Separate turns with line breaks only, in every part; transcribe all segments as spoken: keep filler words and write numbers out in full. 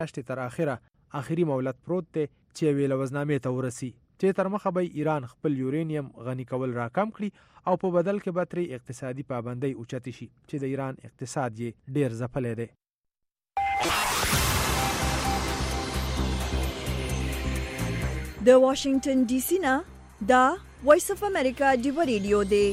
میاشتې تر اخره آخري مولد پروت دی چې یوې لوزنامې ته ورسي چې تر مخه به ایران خپل یورینیم غني کول راکم کړي او په بدل کې به ترې اقتصادي پابندۍ اوچتې شي چې د ایران اقتصاد یې ډېر ځپلی دی.
د واشنگټن ډي سي نه دا وایس اف امریکا ډیو ریډیو دی.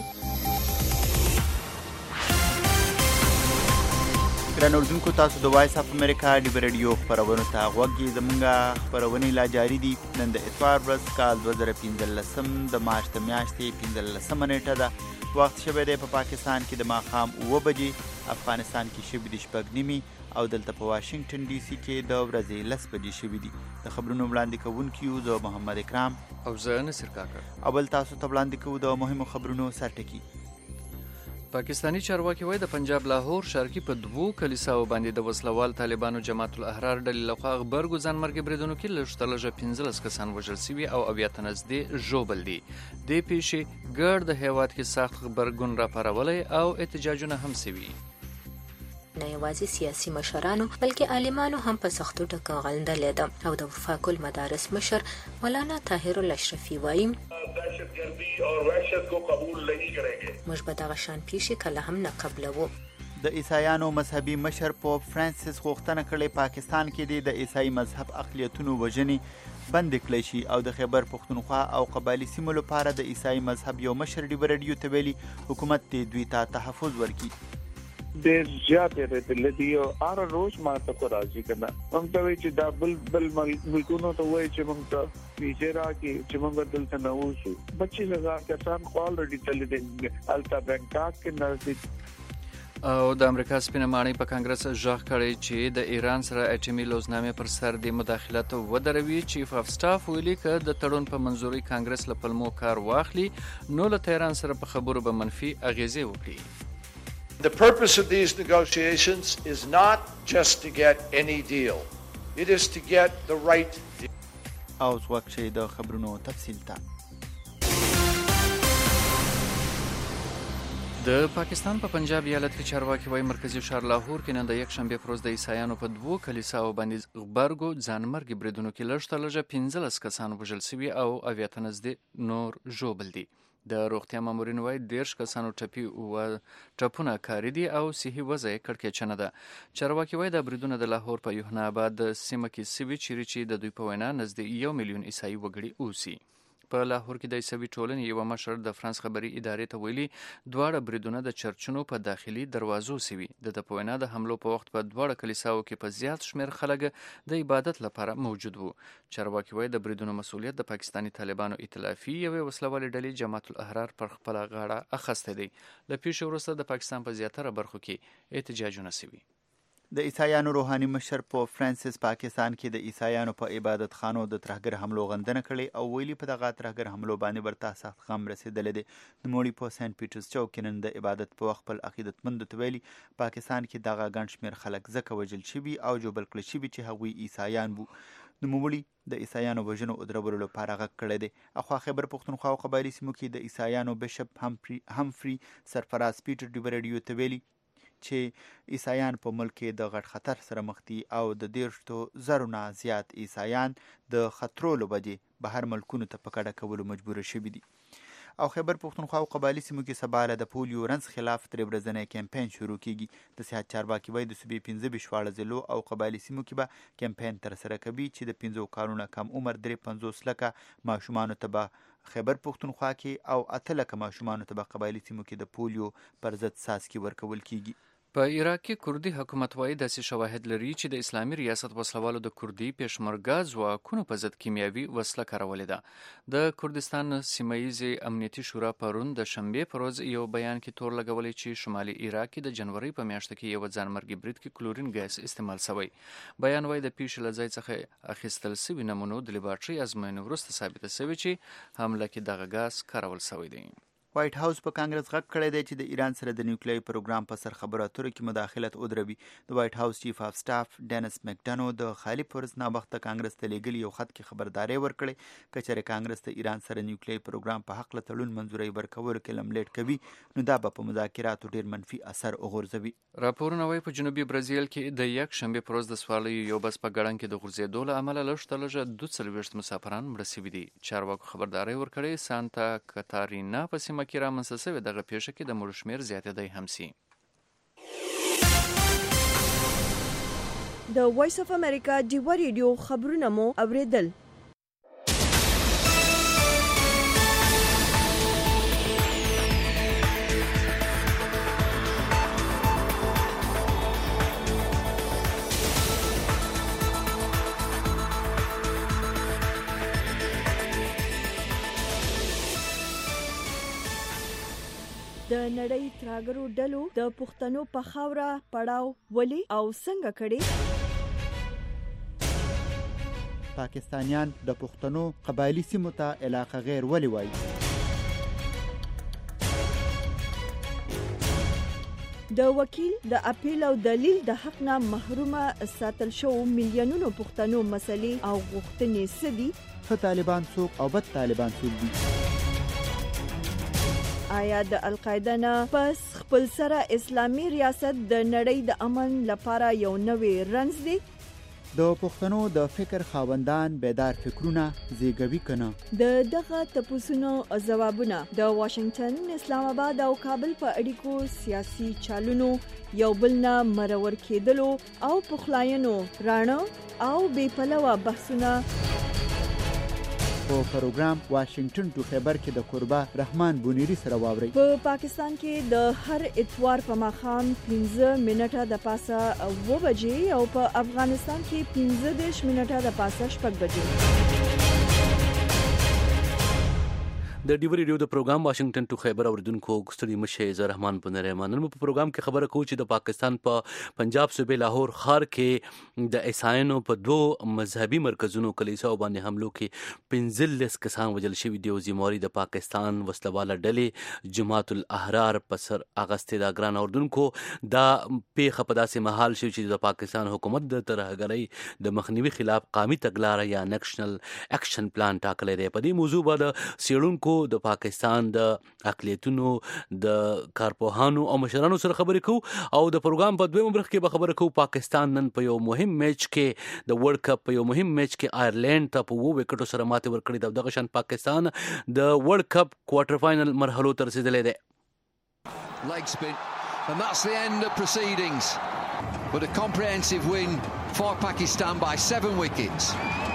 ګران اردوونکو، تاسو د وایس اف امریکا ډیو ریډیو خپرونو ته غوږ یې. زموږ خپرونې لا جاري دي. نن د اتوار ورځ کال دوه زره پنځلسم د مارچ د میاشتې پنځلسمه نیټه ده. وخت شوی دی په پاکستان کې د ماښام اوه بجې، افغانستان کې شوي دي شپږ نیمې او دلته په واشنگټن ډي سي کې د ورځې لس بجې شوي دي. د خبرونو وړاندې کوونکي یو زه محمد اکرام
او زه نصیر کاکړ.
اول تاسو ته وړاندې کوو د مهمو خبرونو سرټکي.
پاکستانی چارواکي وایي د پنجاب لاهور ښار کې په دوو کلیساو باندې د وسلوال طالبانو جماعت الاحرار ډلې لخوا غبرګو ځانمرګي بریدونو کې لږ تر لږه پنځلس کسان وژل شوي او اویا ته نږدې ژوبل دي. دې پیښې ګرد هیواد کې سخت غبرګون راپارولی او احتجاجونه هم شوي.
نه یوازې سیاسي مشرانو بلکې عالمانو هم په سختو ټکو غندلې ده او د وفاق المدارس مشر مولانا طاهر الاشرفي وایي
دهشتګردي او وحشت کو قبول نہیں کریں گے.
موږ به دغه شان پیښې کله هم نه قبلوو.
د عیسایانو مذهبي مشر پوپ فرانسیس غوښتنه کړې پاکستان کې د عیسائی مذهب اقلیتونو وژنې بند کړای شي او د خیبر پښتونخوا او قبایلي سیمو لپاره د عیسائی مذهب یو مشر ډیو ریډیو ته ویلي حکومت دې دوی ته تحفظ ورکړي.
ډېر زیات دی دی او هر روز ما ته کو راځي کنه هم ته وی چې دا بل بل ملکونو ته وای چې موږ ته ویجرا کې چې موږ دلته نه ووسو پچیس هزار کسان آلریډي تللی دي التا بنکاک کې نزدیک.
او د امریکا سپینه ماڼۍ په کانګرس ژغ کړی چې د ایران سره اټومي لوزنامې پر سر د مداخلت ودروي. چیف اف سټاف ویلي که د تړون په منظوري کانګرس له پلمو کار واخلي نو له تهران سره په خبرو به منفي اغیزې وکړي.
The purpose of these negotiations is not just to get any deal. It is to get the right deal.
اوس وخت شي د خبرونو تفصیل ته.
د پاکستان په پنجاب ایالت کې چارواکي وایي مرکزي ښار لاهور کې نن د یک شنبې پر ورځ د عیسایانو په دوو کلیساو باندې غبرګو ځانمرګي بریدونو کې لږ تر لږه پنځلس کسان وژل شوي او اویا ته نږدې نور ژوبل دي. د روغتیا مامورین وایي دېرش کسانو ټپي و ټپونه کاري دي او صحي وضع یې کړکېچنه ده. چارواکي وایي دا بریدونه د لاهور په یوحنا آباد سیمه کې سوي چیرې چې د دوی په وینا نږدې یو میلیون عیسایي وګړي اوسي. په لاهور کې د عیسوي ټولنې یوه مشر د فرانس خبري ادارې ته ویلي دواړه بریدونه د چرچونو په داخلي دروازو سوي. د ده په وینا د حملو په وخت په دواړه کلیساو کې په زیات شمېر خلک د عبادت لپاره موجود وو. چارواکي وایي د بریدونو مسؤلیت د پاکستاني طالبانو ائتلافي یوې وسلوالې ډلې جماعت الاحرار پر خپله غاړه اخیستی دی. له پیښې وروسته د پاکستان په زیاتره برخو کې احتجاجونه شوي.
د عیسایانو روحاني مشر پوپ فرانسیس پاکستان کې د عیسایانو په عبادت خانو د ترهګر حملو غندنه کړې او ویلي په دغه ترهګر حملو باندې ورته سخت غم رسېدلی دی. نوموړي په سینټ پیټرز چوک کې نن د عبادت په وخت خپل عقیدتمندو ته ویلي پاکستان کې دغه ګڼ شمېر خلک ځکه وژل شوي او ژوبل کړل شوي چې هغوی عیسایان وو. نوموړي د عیسایانو وژنو او درولو لپاره غږ کړی دی. اخوا خیبر پښتونخوا او قبایلي سیمو کې د عیسایانو بشپ همفري سرفراز پیټر ډیو ریډیو ته ویلي چې عیسایان په ملک کې د غټ خطر سره مخ دي او د دېرشو زرو نه زیات عیسایان د خطرو له وجې بهر ملکونو ته په کډه کولو مجبوره شوي دي. او خیبر پښتونخوا او قبایلي سیمو کې سبا له د پولیو رنځ خلاف درې ورځنی کمپین شروع کیږي. د صحت چارواکي وایي د صوبې پنځه ویشت ضلعو او قبایلي سیمو کې به کمپین ترسره کوي چې د پنځو کالونو کم عمر درې پنځوس لکه ماشومانو ته به خیبر پښتونخوا کې او اته لکه ماشومانو ته به قبایلي سیمو کې د پولیو پر ضد څاڅکي ورکول کیږي.
په عراق کې کردي حکومت وایي داسې شواهد لري چې د اسلامي ریاست وسلوالو د کردي پېشمرګه ځواکونو په ضد کیمیاوي وسله کارولې ده. د کردستان سیمه ییزې امنیتي شورا پرون د شنبې په ورځ یو بیان کې تور لګولی چې شمالي عراق کې د جنورۍ په میاشت کې یو ځانمرګي برید کې کلورین ګاز استعمال شوی. بیان وایي د پیښې له ځای څخه اخیستل شوي نمونو د لیبارټرۍ ازموینې وروسته ثابته شوې چې حمله کې دغه ګاز کارول شوی دی.
وایټ هاوس په کانګرس غږ کړی دی چې د ایران سره د نیوکلیري پروګرام په سر خبرو اترو کې مداخلت ودروي. د وایټ هاوس چیف اف سټاف ډینس مکډنو د خالي پرز نابخته کانګرس ته لیږلي یو خط کې خبرداري ورکړې که چېرې کانګرس د ایران سره نیوکلیري پروګرام په حق له تړون منظوري ورکولو کې لملیټ کوي نو دا به په مذاکراتو ډیر منفي اثر وغورځوي.
راپورونه وايي په جنوبي برازیل کې د یک شنبه پروز د سوالیو یو بس په ګړنګ کې د غورځېدو له امله لږ تر لږه دوه څلوېښت مسافران مړه شوي دي. چارواکو خبرداری ورکړې سانتا کاتارینا په سیمه کې رامنځته شوې دغه پیښه کې د مړو شمېر زیاتېدی هم سي.
د وایس اف امریکا ډیوه ریډیو خبرونه مو اوریدل. د نړۍ تراګرو ډلو د پښتنو په خاوره پړاو ولي او څنګه کړي؟
پاکستانیان د پښتنو قبایلی سیمو ته علاقه غیر ولي وایي؟
د وکیل د اپیل او دلیل د حق نه محرومه ساتل شو میلیونونو پښتنو مسلې او غوښتنې سدي؟
ښه طالبان څوک او بد طالبان څوک دي؟
آیا د القاعده نه پس خپل سره اسلامي ریاست د نړۍ د امن لپاره یو نوې رنځ دی؟
د پښتنو د فکر خاوندان بیدار فکرونه زیږوي کنه؟
د دغه تپوسونو ځوابونه د واشنگټن، اسلام آباد او کابل په اړیکو سیاسي چالونو یو بل نه مرور کېدلو او پخلاینو راڼه او بې پلوه بحثونه
په پروګرام واشنگټن ټو خیبر کې د قربا رحمان بونیری سره واوري.
په پاکستان کې د هر اتوار په ماښام پنځه منټه د پاسه اوه بجې او په افغانستان کې پنځه دېرش منټه د پاسه شپږ بجې.
د ډیو ریډیو د پروګرام واشنگټن ټو خیبر اوریدونکو ستړي مشه زه رحمان بنرمان نن په پروګرام کې خبره کوو چې د پاکستان په پا پنجاب صوبې لاهور ښار کې د عیسایانو په دوه مذهبي مرکزونو کلیساو باندې حملو کې پنځلس کسان وژل شوي دي او ذمہواري د پاکستان وسلواله ډلې جماعت الاحرار په سر اغستې دا ګران اوریدونکو دا پیښه په داسې مهال شوي چې د پاکستان حکومت د ترهګرۍ د مخنیوي خلاف قومي تګلاره یا نیشنل اکشن پلان ټاکلی دی. په دې موضوع باندې څېړونکو د پاکستان د اقلیتونو د کارپوهانو او مشرانو سره خبرې کوو او د پروګرام په دویمه برخه کې به خبره کوو پاکستان نن په یو مهم میچ کې د ورلد کپ په یو مهم میچ کې آیرلینډ ته په اووه وکټو سره ماتې ورکړې ده. دغه شان پاکستان د ورلد کپ کوارټر فاینل مرحلو ته رسېدلی دی.
Leg spin and that's the end of proceedings but a comprehensive win for Pakistan by seven wickets.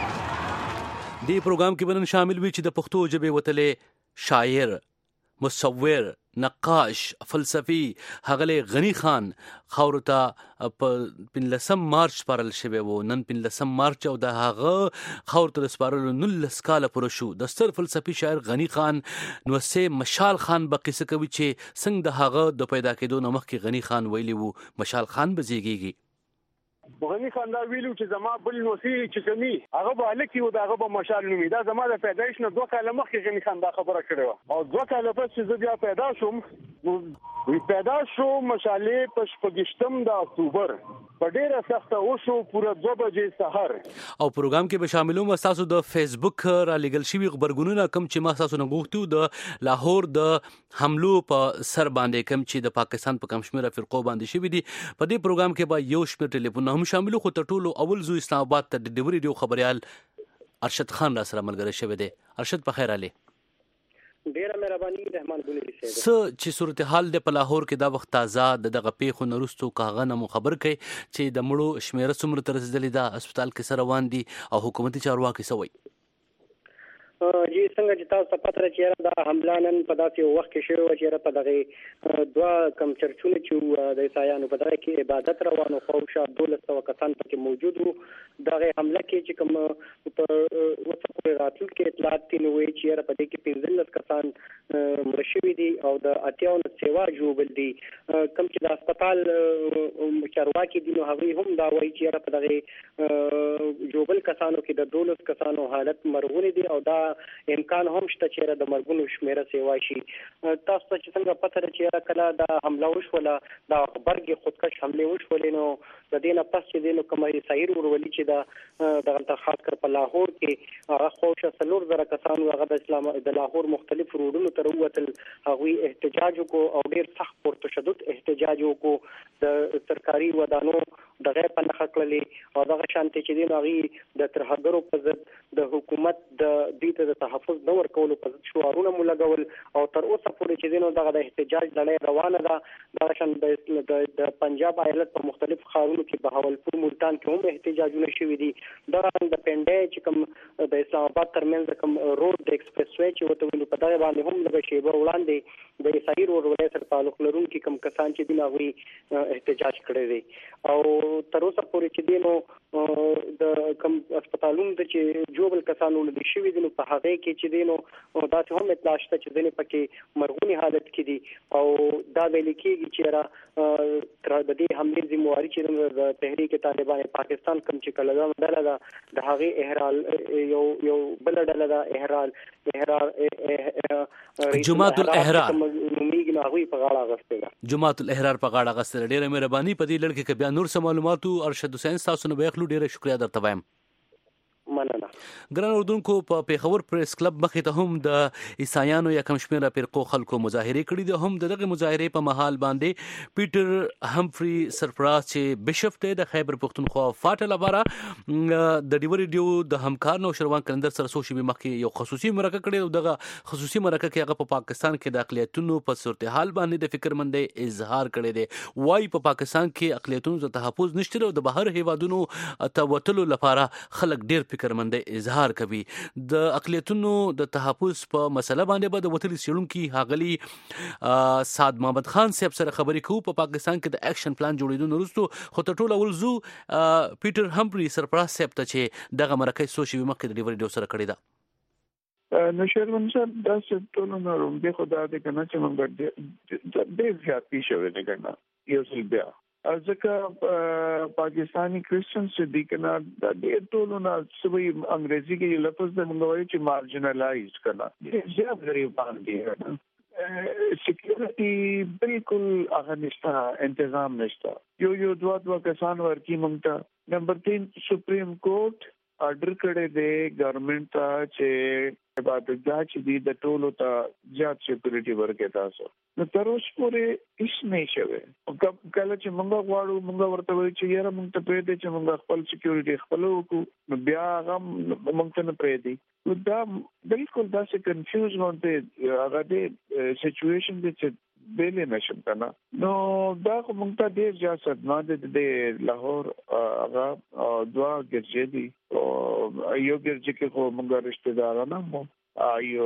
دی پروګرام کې بنن شامل وي چې د پښتو ژبې وتلې شاعر، مصور، نقاش، فلسفي ښاغلی غني خان خاورو ته په پنځلسم مارچ سپارل شوی و. نن پنځلسم مارچ او د هغه خاورو ته د سپارلو نولس کاله پوره شو. د ستر فلسفي شاعر غني خان نوسې مشال خان به قصه کوي چې څنګه د هغه د پیدا کېدو نه مخکې غني خان ویلي و مشال خان به زیږېږي.
غني خان دا ویلو چې زما بل نوسې چې کمی هغه به هلک و د هغه به مشال نومي. دا زما د پیدایش نه دوه کاله مخکې غني خان دا خبره کړې وه او دوه کاله پس چې زه بیا پیدا شوم پیدا شو مشالې په شپږشتم د اکتوبر په ډېره سخته وشو پوره دوه بجې سهار.
او پروګرام کې به شاملوم ستاسو د فیسبوک را لیږل شوي غبرګونونه کوم چې ما ستاسو نه غوښتي د لاهور د حملو په سر باندې کوم چې د پاکستان په کم شمېره فرقو باندې شوي دي. په دې پروګرام کې به یو شمېر ټلیفونونه هم شاملو خو تر ټولو اول زو اسلام آباد ته د ډیو ریډیو خبريال ارشد خان را سره ملګری شوی دی. ارشد په خیر علي.
ډیره مهرباني رحمان بونیری صاحب.
څه چې صورتحال د په لاهور کې دا وخت تازه د دغه پیښو نه وروستو کاغه نه مو خبر کوي چې د مړو شمېره څومره ته رسېدلې ده، هسپتال کې څه روان دي او حکومتي چارواکي څه وایي؟
جی څنګه چې تاسو ته پته ده چې دا حمله نن په داسې وخت کې شوې وه چې په دغې دوه کم چرچونه چې د عیسایانو په دغه کې عبادت روان و خواوشا دولس سوه کسان پکې موجود وو. دغې حمله کې چې کوم په اوسه پورې راتلونکي اطلاعات دي نو وایي چې یاره په دې کې پنځلس کسان مړه شوي دي او د اتیاو نه سیوا ژوبل دي. کوم چې د هسپتال چارواکي دي نو هغوی هم دا وایي چې یاره په دغې یو بل کسانو کې د دولس کسانو حالت مرغونی دي او دا امکان هم شته چې د مرګونو شمیره سیوا شي. تاسو ته چې څنګه پته ده چې کله دا حمله وشوله دا خبرګي خودکش حمله وشولې نو د دې نه پس چې دینو کومه سایر ورولي چې دا د خاص کر په لاهور کې هغه خوښه سلور زره کسانو هغه د اسلام د لاهور مختلف روډونو تر وتل هغه احتجاج وکړو او ډیر سخت پر تشدد احتجاج وکړو د سرکاري ودانو دغه په نخښه کړلې او دغه شانتي چې دین هغه د ترهګرو په ضد د حکومت د دې ته د تحفظ نه ورکولو په ضد شعارونه مو لګول او تر اوسه پورې چې دین دغه د احتجاج لړۍ روانه ده. دغه شان د پنجاب ایالت په مختلف ښارونو کې بهاولپور ملتان کې هم احتجاجونه شوي دي. دا د پنډای چې کوم د اسلام آباد ترمنځ کوم روډ د ایکسپریس وے چې وته ویلو په دغه باندې هم لږ شی وړاندې د سایر ورولې سره تعلق لرونکي کوم کسان چې دین هغه احتجاج کړی دی او تر اوسه پورې چې دینو د کوم هسپتالونو د چې جوبل کسانو له شوي دي په هغه کې چې دینو دا چې هم اطلاع شته چې دینه پکې مرغونی حالت کې دي او دا ویل کېږي چې را تر د دې حمله ذمہواری چې د تحریک طالبان پاکستان کوم چې کله دا ډله ده د هغه احرال یو یو بل ډله ده احرال احرار
جماعت الاحرار
نومیږي نو هغه په غاړه غسته
جماعت الاحرار په غاړه غسته. ډیره مهرباني په دې لړ کې بیا نور څه معلوماتو ارشد حسین تاسو نه بیخلو ډیره شکریا درته وایم.
مننه.
ګران اردوونکو په پیښور پریس کلب مخې ته هم د عیسایانو یا کم شمیره فرقو خلکو مظاهره کړي دي. هم دغه مظاهره په محل باندې پیټر همفري سرفراز چې بشپ ته د خیبر پختونخوا فاټ لپاره د ډیو ریډیو د همکار نو شروان کلندر سره سوشي مخکې یو خصوصي مرکه کړي او دغه خصوصي مرکه کې هغه په پاکستان کې د اقلیتونو په صورتحال باندې د فکرمندۍ اظهار کړي دي. وايي په پاکستان کې اقلیتونو ته تحفظ نشته او د بهر هیوادونو ته وتلو لپاره خلک ډیر فکرمندۍ اظهار کوي. د اقلیتونو د تحفظ په مسله باندې به د وتلي سیړونکو هاغلی سعد محمد خان صاحب سره خبرې کوو. په پاکستان کې د اکشن پلان جوړېدو وروسته خو تر ټولو اول زو پیټر همفري سرپراز صاحب ته چې دغه مرکه سوشي مخکې د ډیو ریډیو سره کړی ده.
نو شیرمن صاحب دا څه ټول نو روم به خدا دې کنه چې موږ د دې زیات پیښه وې کنه یو څه بیا ځکه پاکستانی کرسچن چې دي کنه د دې ټول نو سوي انګريزي کې لفظ د موږ وایي چې مارجنلایز کړه دې زیات غریبان دي. سکیورټي بالکل هغه نشته تنظیم نشته. یو یو دوا دوا کسان ورکی مونږ ته. نمبر تین سپریم کورټ آرډر کړی دی ګورنمنت ته چې عبادتګاه چې دي د ټولو ته زیات سکیورټي ورکړي تاسو. نو تر اوسه پورې هیڅ نه شوی. کله چې موږ غواړو موږ ورته وایو چې یاره موږ ته پرې دی چې موږ خپل سکیورټي خپل وکړو نو بیا هغه موږ ته نه پرې دی. نو دا بالکل داسې کنفیوز غونډه هغه دی سچويشن دی چې بیلې نشم کنه. نو دا موږ ته ډیر ځا صدمه ده د لاهور هغه دوا ګرځې دي او یو ګرځې کې خو موږ رشتہ دارانه مو ایو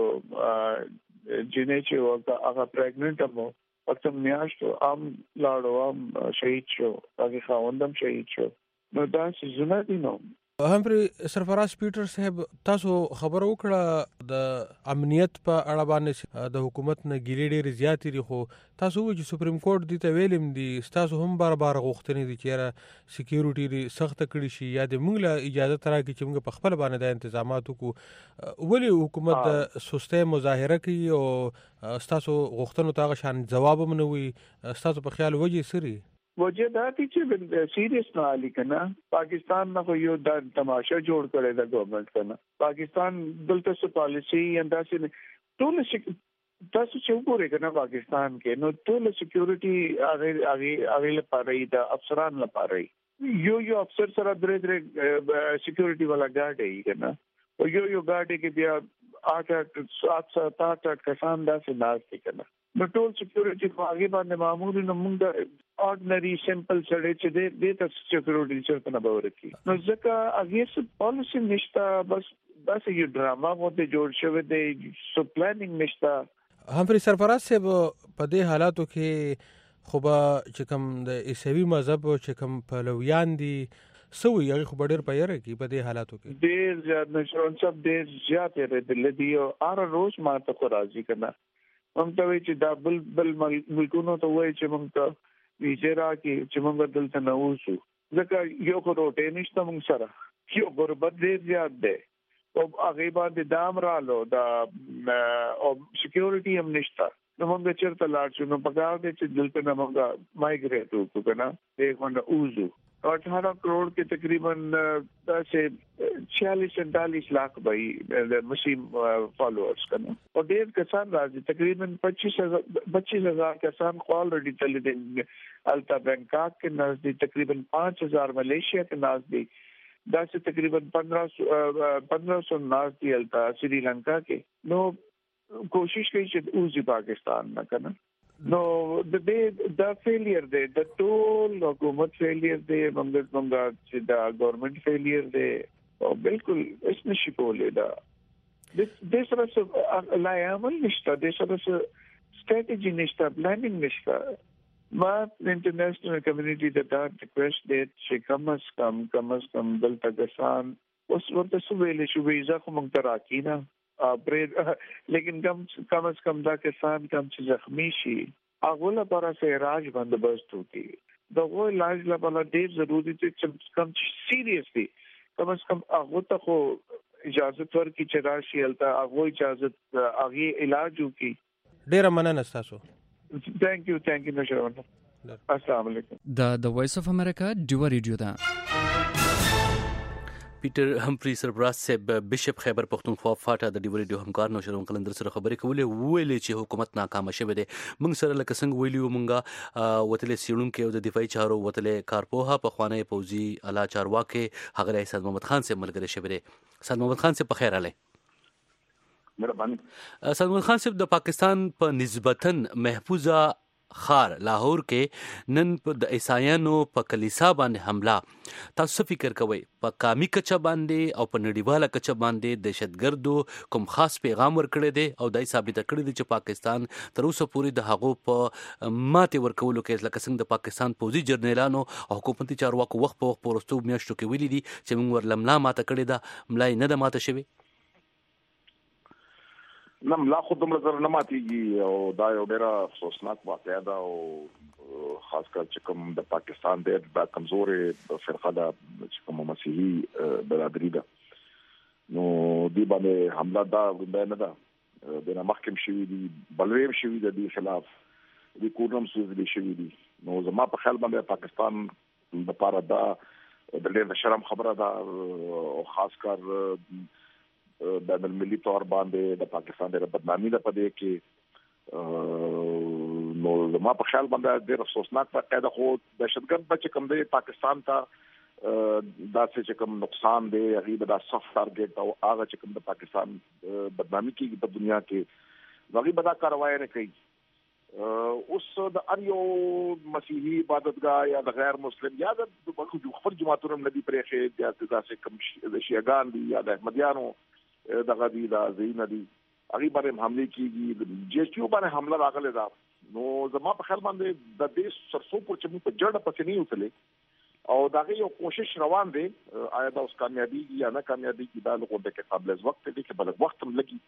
جنې چې هغه پریګننټ مو پڅم میاشتو ام لاړو ام شهید شو هغه خاوندم شهید شو. نو دا څه زونه دي. نو
همفري سرفراز پیټر صاحب تاسو خبر وکړه د امنیت په اړه باندې د حکومت نه ګیلې ډېر زیاتې دي خو تاسو وایي چې سپریم کورټ دې ته ویلم دي تاسو هم بار بار غوښتنې دي چې سکیورټي سخت کړي شي یا د موږ له اجازه ترا کې چې موږ په خپل باندې د تنظیمات وکړو. ولې حکومت د سستۍ مظاهره کوي او تاسو غوښتنو ته شان جواب هم نه وي؟ تاسو په خیال وجه سری
وجه دا چې سیریس نه علي کنه پاکستان نه یو د تماشا جوړ کړی دا ګورنمنت کنه. پاکستان دلته څه پالیسی انداسې ټول تاسو چې وګورئ کنه پاکستان کې نو ټول سکیورټي هغه هغه هغه لپاره د افسران لپاره یو یو افسر سره درې درې سکیورټي والا ګارد یې کنه او یو یو ګارد کې بیا اټ اټ سات سات اټ کسان داسې ناز دي کنه. نو ټول سکیورټي په هغه باندې معمول نو موږ ordinary simple سره چې دې دې ته سکیورټي چرته نه باور کی. نو ځکه هغه څه پالیسی نشته بس بس یو ډراما وته جوړ شوی دی سو پلانینګ نشته.
همفري سرفراز صاحب په دې حالاتو کې خو به چې کوم د عیسوي مذهب چې کوم پلویان دي سوي هغه خو ډېر پیره کی په دې حالاتو کې
ډېر زیات نشون سب ډېر زیات دی د دې او هر روز ما ته کو راځي کنه. موږ ته وی چې دا بل بل ملکونو ته وای چې موږ ته ویجرا کې چې موږ دلته نه اوسو ځکه یو خو روټې نشته موږ سره یو غربت ډېر زیات دی او هغه باندې دام رالو دا او سکیورټي هم نشته نو موږ چیرته لاړ شو نو پکار دې چې دلته نه موږ مایګریټ وکړو کنه دې باندې اوزو अठारह करोड़ के तकरीबन से छियालीस सैंतालीस लाख भाई मुस्लिम फॉलोअर्स का ना और डेढ़ किसान राजी तकरीबन पच्चीस हजार पच्चीस हजार किसान ऑलरेडी चले देंगे अल्ता बैंकॉक के नजदीक तकरीबन पाँच हजार मलेशिया के नजदीक दस से तकरीबन पंद्रह पंद्रह सौ नजदीक अल्ता श्रीलंका के नो कोशिश की उसी पाकिस्तान में करना No, the day the failure day, the total hukumat failure day, mangat mangat the government failure day. Oh, bilkul isme shikole da. This this was a liable nishta. This was a strategy nishta, planning nishta. Ma international community that that request that she come as come come as come dal Pakistan. उस वक्त सुबह ले शुबीजा को मंगतराकी ना लेकिन कम कम अज कम दा किसान कम से जख्मी शी आगोला पर से इलाज बंदोबस्त होती तो वो इलाज ला देर जरूरी थी कम सीरियसली कम अज कम आगो तक हो इजाजत वर की चराशी अलता आगो इजाजत आगे इलाज हो की
डेरा मनन अस्तासो
थैंक यू थैंक यू नशरवन अस्सलाम वालेकुम
the the voice of America डुआ रेडियो दा
پیټر همفري سربراز صاحب بشپ خیبر پښتونخوا فاټا د ډیو ریډیو همکار نو شرون قلندر سره خبرې کولې ویلې چې حکومت ناکام شوه دي موږ سره لکه څنګه ویلیو مونږه وتلې سیړون کې او د دفاعي چارو وتلې کارپوها په خوانه پوزي اعلی چارواکي هغه سید محمد خان صاحب ملګری شوه دي سید محمد خان صاحب په خیر علي
مهرباني
سید محمد خان صاحب د پاکستان په نسبتا محفوظه خار لاهور کې نن د عیسایانو په کلیسا باندې حمله تاسو فکر کوئ په قامي کچه باندې او په نړیواله کچه باندې دهشتګردو کوم خاص پیغام ورکړی دی او دای ثابت کړی دی چې پاکستان تر اوسه پورې د هغو په ماته ورکولو کې لکه څنګه د پاکستان پوځي جرنیلانو او حکومتي چارواکو وخت په وخت پورستو میاشتو کې ویلي دي چې موږ ورلملا ماته کړی ده ملای نه د ماته شوی
نم لا خود دومره زر نه ماتيږي او دا یو ډیره افسوسناک واقعه ده او خاص کر چې کوم د پاکستان د دا کمزورې فرقه ده چې کوم مسیحي برادری ده نو دی باندې حمله دا غونډه نه ده د محکم شوی دي بلویم شوی دي د خلاف د کورنم سوزلي شوی دي نو زما په خیال باندې پاکستان د لپاره دا د ډېر شرم خبره ده او خاص کر د ملي تور باندې د پاکستان د بدنامي د پدې کې نو زما په خیال باندې ډېر افسوسناک واقعه ده خو دهشتګرد بچ کم دی پاکستان ته دا چې کوم نقصان دی هغه د صف ټارګټ او هغه چې کوم د پاکستان بدنامي کې په دنیا کې هغه به دا کاروای نه کوي اوس د اریو مسیحي عبادتګاه یا د غیر مسلم یا د خپل جماعتونو ندي پرېخې یا د داسې کوم شیعاګان دي یا د احمدیانو دغه دي دا زین دي هغه باندې حمله کیږي جی کیو باندې حمله راغله دا نو زما په خیال باندې د دې سرسو پر چې په جړه پسې نه وتلې او دغه یو کوشش روان دي آیا دا اوس کامیابی یا نه کامیابی کی دا لغوه کې قابل وخت دي چې بل وخت هم لګي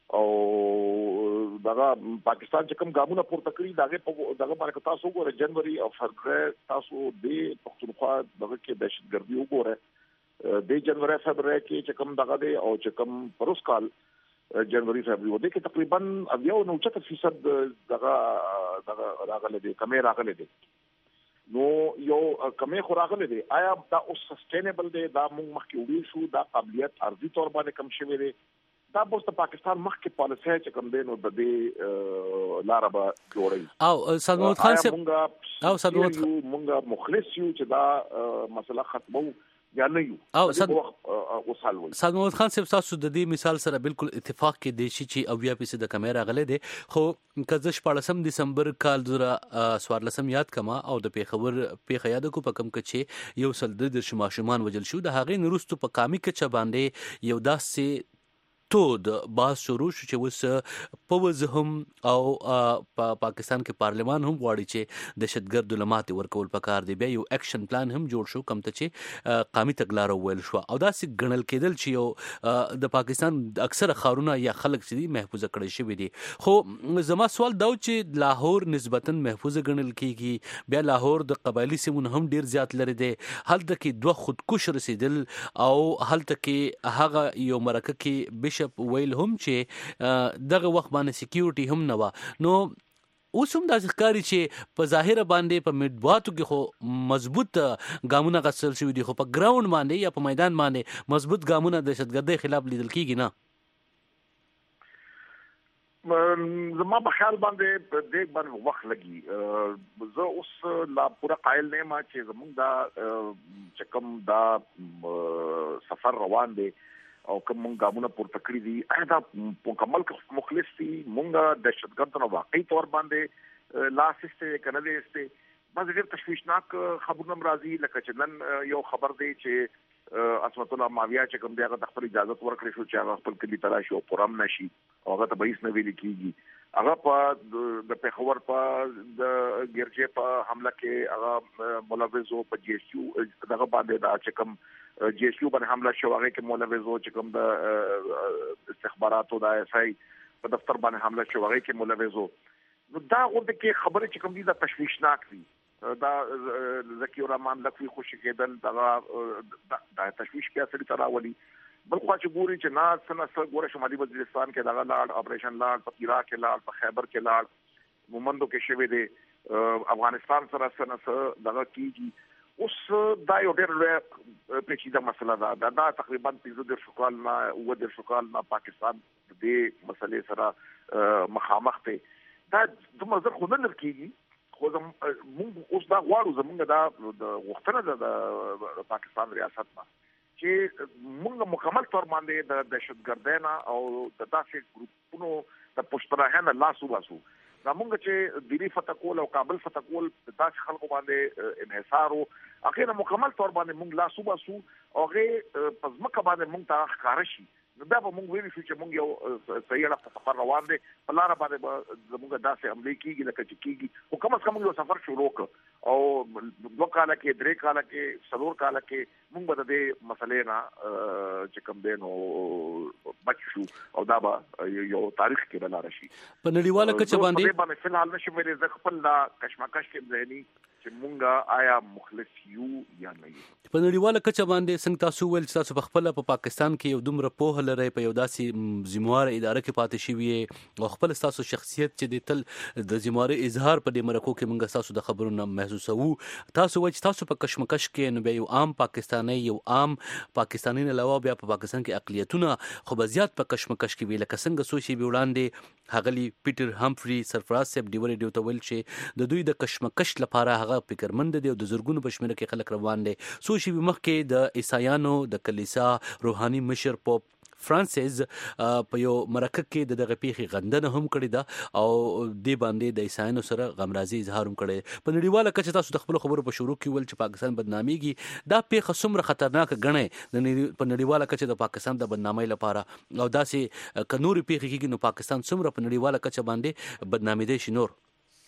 او دغه پاکستان چې کوم ګامونه پورته کړی دغه دغه باندې تاسو وګورئ جنوري او فبراير تاسو د پښتونخوا دغه کې دهشتګردي وګورئ د جنوري فبراير کې چې کوم دغه دی او چې کوم پروس کال جنوري فبراير د کې تقریبا یو نو چت فیصد دغه دغه راغله دي کمې راغله دي نو یو کمې خو راغله دي آیا دا اوس سستینبل دی دا موږ مخکې ویل شو دا قابلیت ارضي تور باندې کم شوی دی دا اوس د پاکستان مخکې پالیسي چې کوم دی نو د دې لار به جوړي
او سید محمد خان صاحب او سید محمد
مونږه مخلص یو چې دا مسله ختمو یا نه یو
او سید محمد خان صاحب تاسو د دې مثال سره بالکل اتفاق کې دی چې او بیا پیسې د کیمرا غلې دي خو کله شپږم دسمبر کال زره سوارلسم یاد کما او د پیښور پیښه یاد کو په کم کې یو سل د شماشمان وجل شو د هغې نورستو په کامی کې چ باندې یو داسې پښتو د باز شروع شو چې اوس پوز هم او په پاکستان کې پارلمان هم غواړي چې دهشتګردو له ماتې ورکول پکار دی. بیا یو اکشن پلان هم جوړ شو کوم ته چې قامي تګلاره وویل شوه او داسې ګڼل کېدل چې یو د پاکستان اکثره ښارونه یا خلک چې دي محفوظه کړی شوي دي. خو زما سوال دا و چې لاهور نسبتاً محفوظه ګڼل کېږي. بیا لاهور د قبایلي سیمونو هم ډیر زیات لري دی. هلته کې دوه خودکش رسیدل او هلته کې هغه یو مرکه کې بشپ ویل هم چې دغه وخت باندې سکیورټي هم نه وه. نو اوس هم داسې ښکاري چې په ظاهره باندې په مطبوعاتو کې خو مضبوط ګامونه اخیستل شوي دي خو په ګراوند باندې یا په میدان باندې مضبوط ګامونه د دهشتګردۍ خلاف لیدل کېږي نه.
زما په خیال باندې په دې باندې وخت لګي. زه اوس لا پوره قائل نه ما چې زموږ دا چې کوم دا سفر روان دی او کوم موږ ګامونه پورته کړی دي دا مکمل مخلص دي. موږ دهشتګردو نه واقعي طور باندې لاس استه کنه دي استه بعض ډېر تشویشناک خبرونه راځي لکه چې نن یو خبر دی چې عصمت الله ماویہ چې کوم دی هغه د خپل اجازه ورکړې شو چې هغه خپل کلی تلاشي او پرام نشي او هغه ته به هیڅ نه ویل کېږي. هغه په د پېښور په د ګرجې په حمله کې هغه ملوث او په جی ایس یو دغه باندې دا چې کوم جی ایس یو باندې حمله شو هغه کې ملوث او چې کوم د استخباراتو د ایس آی په دفتر باندې حمله شو هغه کې ملوث. نو دا غوډه کې خبره چې کوم دي دا تشویشناک دي. دا ذکی الرحمن لکوي خوشی کېدل دا د تشویش کې اثر تراولي. بل خو چې ګوري چې نه سنه ګوره شمالي وزیرستان کې دغه لاړ اپریشن لاړ په عراق کې لاړ په خیبر کې لاړ مومندو کې شوی دی افغانستان سره سره دغه کیږي. اوس دا یو ډېر لوی پیچیده مسله ده. دا, دا تقریبا پنځه دېرش کال نه اووه دېرش کال نه پاکستان دې مسلې سره مخامخ دی. دا دومره زر خو نه لر کېږي خو موږ اوس دا غواړو زموږ دا د غوښتنه ده د پاکستان ریاست نه چې موږ مکمل طور باندې د دهشتګردۍ نه او د داسې ګروپونو د پشتراهۍ نه لاس وباسو. دا موږ چې دلی فتح کول او کابل فتح کول داسې خلکو باندې انحصار و هغې نه مکمل طور باندې موږ لاس وباسو او هغې په ځمکه باندې موږ ته ښکاره شي. نو بیا به موږ ویلی شو چې موږ یو صحیح اړه په سفر روان دی. په لاره باندې به زموږ داسې حملې کېږي لکه چې کېږي خو کم از کم موږ یو سفر شروع کړ او دوه کاله کې درې کاله کې څلور کاله کې موږ به د دې مسلې نه چې کوم دی نو بچ شو او دا به یو تاریخ کې به لاره شي.
په نړیواله کچه باندې
باندې فلحال نشم ویلی زه خپل دا کشمکش کې ذهني چې مونږه آیا مخلص یو یا نه یو.
په نړیواله کچه باندې څنګه تاسو ویل چې تاسو په خپل په پاکستان کې یو دومره پوهه لرئ په یو داسې ذمہواره اداره کې پاتې شوی او خپل تاسو شخصیت چې د تل د ذمہواره اظهار په دې مرکو کې مونږ تاسو د خبرونو محسوسو. تاسو وایي چې تاسو په کشمکش کې نو بیا یو عام پاکستانی یو عام پاکستانی نه علاوه بیا په پاکستان کې اقلیتونه خو به زیات په کشمکش کې ویل لکه څنګه سوچي به وړاندې هغلی پیټر همفري سرفراز صاحب دی ور ډیو ته ویل چې د دوی د کشمکش لپاره هغه فکرمند دی او د زرګونو په شمېر کې خلک روان دي. سوچي به مخکې د عیسایانو د کلیسا روحاني مشر پوپ فرانسیس په یو مرکه کې د دغه پیښې غندنه هم کړې ده او دې باندې د عیسایانو سره غمرازي اظهار هم کړی. په نړیواله کچه تاسو د خپل خبرو په شروع کې ول چې پاکستان بدناميږي دا پیښه څومره خطرناک ګڼئ په نړیواله کچه د پاکستان د بدنامۍ لپاره او داسې که نورې پیښې کېږي نو پاکستان څومره په نړیواله کچه باندې بدنامېدی شي نور؟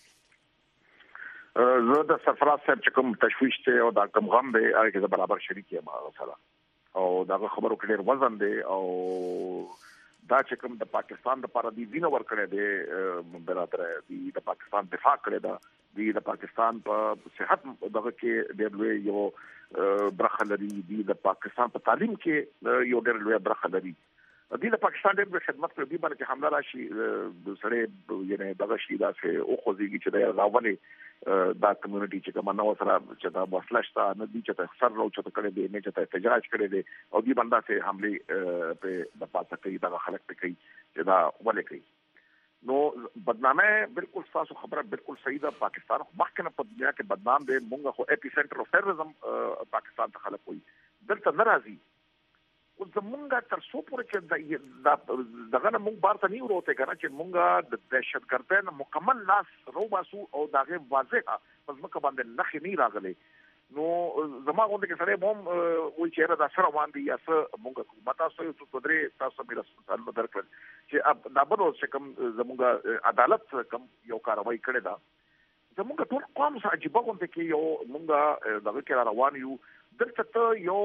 زه د سرفراز صاحب چې کوم تشویش دی او دا کوم غم دی هغه کې زه برابر شریک یم هغه سره او دغه خبرو کې ډېر وزن دی او دا چې کوم د پاکستان لپاره دی وینه ورکړی دی برادر دی د پاکستان دفاع کړی ده دی د پاکستان په صحت دغه کې ډېر لوی یو برخه لري دی د پاکستان په تعلیم کې یو ډېر لوی برخه لري دی د پاکستان ډېر خدمت کوي دی باندې حمله راشي د سړی یعنی دغه شي داسې او خوځيږي چې د راولې دا کمیونټي چې کوم نو سره چې دا وسله شته نه دي چې ته سر راو چې کړي دي نه چې ته احتجاج کړي دي او دی باندې سه حمله په د پاتہ کوي دا خلک په کوي چې دا ولې کوي. نو بدنامه بالکل تاسو خبره بالکل صحیح ده. پاکستان مخکنه په دنیا کې بدنام دی. مونږ خو اپی سنټر اف ټیرریزم پاکستان ته خلک وي دلته ناراضي او زمونږه تر څو پورې چې دغه نه مونږ بار ته نه وروته کنه چې مونږه د دهشتګردۍ نه مکمل لاس روباسو او دغه واضحه پس مکه باندې نخې نه راغلي نو زما غونډه کې سره هم وایي چې دا سره باندې یا څه موږ حکومت تاسو یو څه درې تاسو مې رسول درکړل چې دا بل څه کوم زموږ عدالت کوم یو کاروایی کړې ده زموږ ټول قوم سره عجیب غونډه کې یو موږ دغه کې روان یو دلته ته یو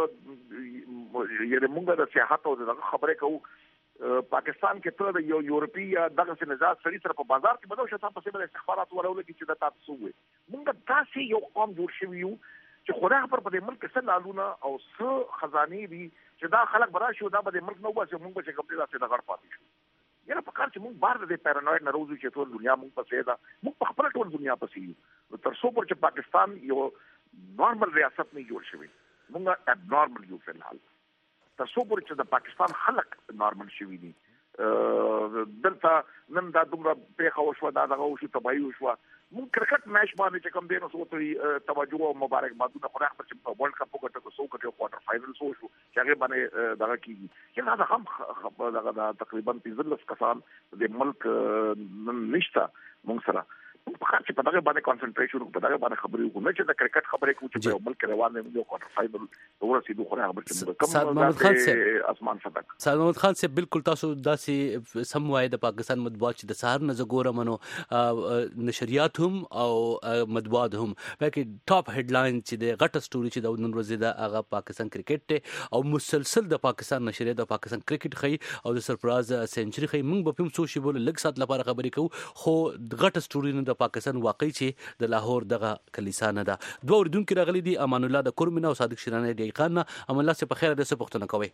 یره موږ د سیاحت او دغه خبرې کوو پاکستان کې ته د یو یورپی یا دغه نظام سړي سره په بازار کې بدو شته په سیمه استخبارات ولول کې چې دا تاسو وي موږ تاسو یو قوم جوړ شوی یو چې خدای پر په ملک څه لالونه او څه خزاني دي چې دا خلک براشي دا به ملک نو واسه موږ چې کوم څه د غړ پاتې شو یره په کار چې موږ بار د پیرانوید نه روزو چې ټول دنیا موږ پسې ده موږ په خپل ټول دنیا پسې یو تر څو پر چې پاکستان یو نورمال ریاست نه جوړ شوی موږ اب نورمال یو فلحال تر څو پر چې د پاکستان خلک نورمال شوی دي دلته نن دا دومره پیښه وشوه دا دغه وشو تباہي وشوه موږ کرکټ میچ باندې چې کوم دی نو سوتري توجه او مبارکبادونه خو راخ چې په ورلد کپ وګټه کو سو کټو کوارټر فائنل سو شو چې هغه باندې دغه کیږي چې دا هم دغه تقریبا پنځلس کسان د ملک نشته موږ سره په خاطر په دغه باندې کانسنټریشن په دغه باندې خبرې وکړو نه چې د کرکټ خبرې کوو چې په ملک روان دی یو کوارټر فائنل ورسېدو خو هغه کوم
محمد خان صاحب
اسمان صدق
سید محمد خان صاحب بالکل تاسو داسې سم وای د پاکستان مطبوعات چې د سهار نه زګوره منو نشریات هم او مطبوعات هم بلکې ټاپ هډلاین چې د غټه سټوري چې د نن ورځې د هغه پاکستان کرکټ ته او مسلسل د پاکستان نشریات د پاکستان کرکټ خي او د سرپرایز سنچري خي موږ به هم سوشي بوله لږ سات لپاره خبرې کوو خو غټه سټوري نه د پاکستان واقعي چې د لاهور دغه کلیسا نه ده دوه اوریدونکو راغلي دي امان الله د کورمنه او صادق شیرانه دی خان امان الله سه په خیر د څه پښتنه کوي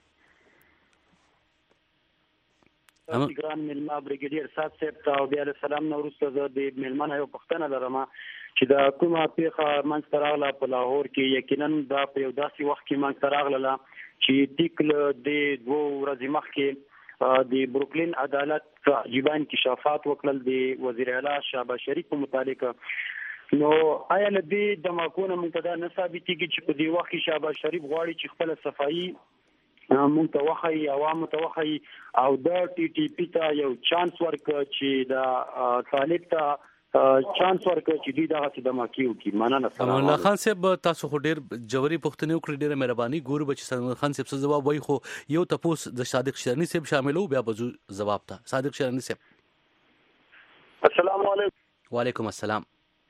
ګران ملما بریګیډیر صاحب صاحب ته بیا سلام نو ورسته د ملمنه یو پښتنه لرم چې دا کومه پیښه منځ راغله په لاهور کې یقینا دا په یو داسې وخت کې منځ راغله چې ټیکل د دوه ورځې مخکې د بروکلین عدالت عجیبه انکشافات وکړل د وزیر اعلی شهباز شریف په متعلق نو آیا لدی د ماکونه منتدا نه ثابتېږي چې په دې وخت کې شهباز شریف غواړي چې خپل صفایي متوخی عوام متوخی او د ټي ټي پی ته یو چانس ورک چې دا طالب ته چانس ورکړي چې دوی دغه څه د ماکیو کې مننه سلام
الله خان صاحب تاسو خو ډیر جوړي پښتنې وکړې ډیره مهرباني ګورو بچ سلمان خان صاحب څه جواب وای خو یو تاسو د صادق شیرانی صاحب شاملو بیا بزو جواب تا صادق شیرانی صاحب
السلام علیکم
وعلیکم السلام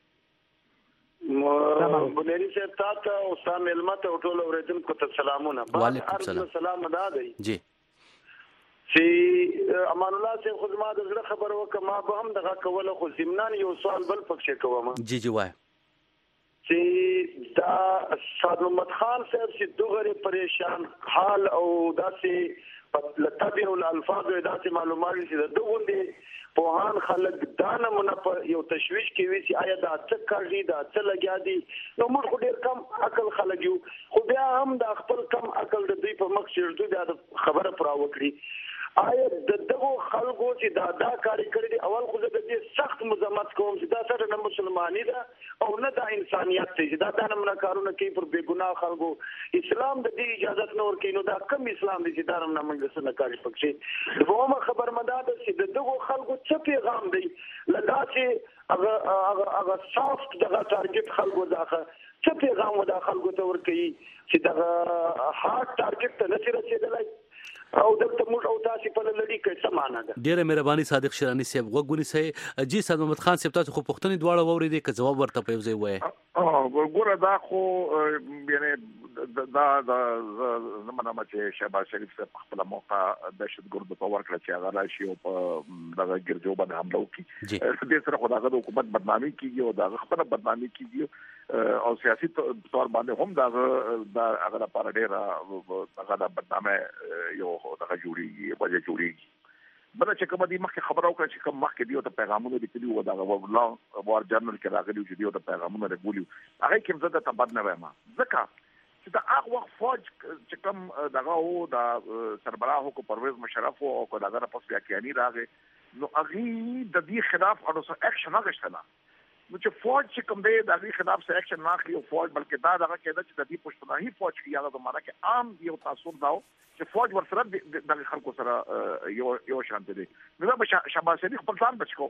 بنيري صاحب تاسو او سام علمت او ټول اوریدونکو ته سلامونه
وعلیکم السلام
سلام ادا دی
جی
چې امان الله صاحب خو ما د زړه خبر وکم ما به هم دغه کوله خو زمنان یو سوال بل پکښه کوم
جی جی وای
چې دا صاد محمد خان صاحب چې دوغره پریشان حال او داسې لتبع الالفاظ او داسې معلومات چې د دوغوندې په هان خلک دانه مونږ په یو تشويش کې وی چې آیا دا څه کوي دا څه لګیا دي نو موږ ډېر کم عقل خلک یو خو بیا هم د خپل کم عقل د دوی په مخ شردو دا خبره پرا وکړي آیا د دغه خلکو چې دا دا کاری کړی دی اول خو د دې سخت مزمت کوم چې دا سره نه مسلمانۍ ده او نه د انسانيت ته دا د نه کارونه کوي پر بے ګناه خلکو اسلام د دې اجازه نه ورکوي نو دا کم اسلام دی چې دا نه موږ سره کاری پکې دومره خبر مدار چې دغه خلکو څه پیغام دی لدا چې هغه هغه سافت دغه ټارګټ خلکو داخه څه پیغام ودا خلکو ته ورکوي چې دغه هارت ټارګټ ته نه رسیدلای او دلته موږ او تاسو په لړۍ کې څه معنا ده
ډیره مهرباني صادق شیرانی صاحب وګورئ سي جی صاد محمد خان صاحب تاسو خو پښتني دواړه ووري دي که جواب ورته په ځای وای
اه ګوره دا خو یعنی دا دا زمونه ما چې شهباز شریف صاحب خپل موقع دهشتګرد په ورکړه چې هغه راشي او په دغه ګرځو باندې حمله وکړي دې سره خدای د حکومت بدنامي کیږي او دا خپل بدنامي کیږي او سیاسي تور باندې هم دا دا هغه لپاره ډیر هغه د بدنامه یو دغه جوړیږي وجه جوړیږي بل چې کوم دي مخکې خبرو کړ چې کوم مخکې دیو ته پیغامونه لیکلي و دا والله وار جرنل کې راغلي چې دیو ته پیغامونه راغلي هغه کوم زده ته بد نه وایم ځکه چې دا هغه وخت فوج چې کوم دغه او دا سربراهو کو پرویز مشرف او کو دغه پس بیا کېانی راغی نو هغه د دې خلاف اړو اکشن اغشتنه نو چې فوج چې کوم دی د دې خلاف څه اکشن نه اخلي او فوج بلکې دا دغه کېده چې د دې پښتونهي فوج کې یاد زمانہ کې عام یو تاثیر داو چې فوج ورسره د خلکو سره یو یو شان دي نو دا شهباز شریف خپل ځان بچو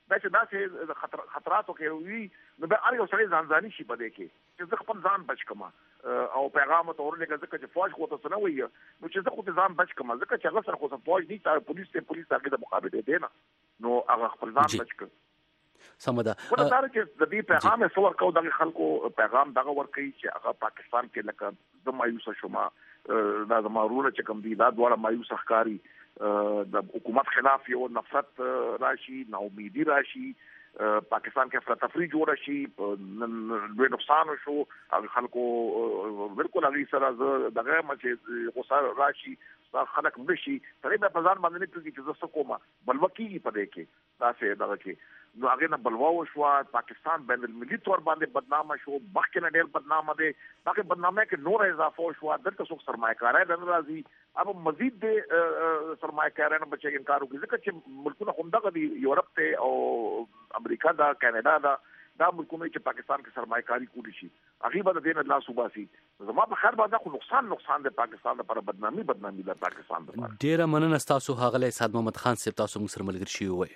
دا چې داسې خطر خطراتو کې وي نو به اړ یو سړی ځان ځاني شي پدې کې چې زه خپل ځان بچ کما او پیغام ته ورلګه ځکه چې فوج خو ته نه وي نو چې زه خو ځان بچ کما ځکه چې هغه سره خو فوج نه تا پولیس ته پولیس هغه د مقابله دی نه نو هغه خپل ځان بچ کړ
سمدا
ولې دا چې د دې پیغام څور کو د خلکو پیغام دغه ورکړي چې هغه پاکستان کې لکه د مایوس شوما دا د مارونه چې کوم دي دا دواړه مایوس ښکاری د حکومت خلاف یو نفرت راشي نو امیدي راشي پاکستان کې افراطفری جوړ شي ډېر نقصان شو هغه خلکو بالکل هغه سره دغه مچ غوسه راشي دا خلک مشي ترې په ځان باندې نه کوي چې زه کومه بلوکی په دې کې دا څه دغه کې نو هغه نه بلوا وشو پاکستان بین المللي تور باندې بدنامه شو مخکې نه ډېر بدنامه دي هغه بدنامه کې نور اضافه شو دلته څوک سرمایه‌کارای نه راځي اب مزید د سرمایه‌کارانو بچي انکار وکړي ځکه چې ملکونه همدغه دي یورپ ته او امریکا دا کاناډا دا دا ملکونه چې پاکستان کې سرمایه‌کاري کولی شي هغه به د دین الله صوباسي زما په خیر باندې خو نقصان نقصان د پاکستان لپاره بدنامي بدنامي د پاکستان لپاره
ډیره مننه تاسو هغه سید محمد خان صاحب تاسو موږ سره ملګری شئ وای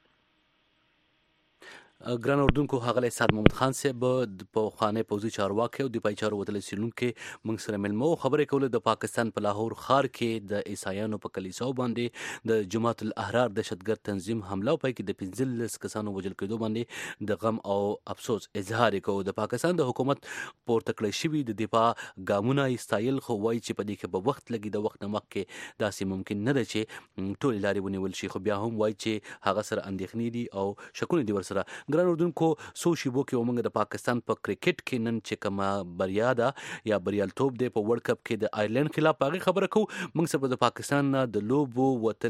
ګران اردوونکو هغه سید محمد خان صاحب په خانه پوزي چارواکي او د پایچارو وتل سیلونکو موږ سره ملمو خبرې کوله د پاکستان په لاهور ښار کې د عیسایانو په کلیساو باندې د جماعت الاحرار دهشتګرد تنظیم حمله پای کې د پنځلس کسانو وژل کېدو باندې د غم او افسوس اظهار کوي د پاکستان د حکومت پورته کړی شوی د دفاع ګامونه استایل خو وایي چې په دې کې په وخت لګي د وخت نه مخکې داسې ممکن نه ده چې ټول لارې ونیول شي خو بیا هم وایي چې هغه سره اندېښنې دي او شکونه دي ورسره ګران اردوونکو سو شیبو کې ومنګ د پاکستان په کرکټ کې نن چې کومه بریا ده یا بریالتوب دی په ورلد کپ کې د آیرلند خلاف هغه خبره کو موږ سره د پاکستان د لوبو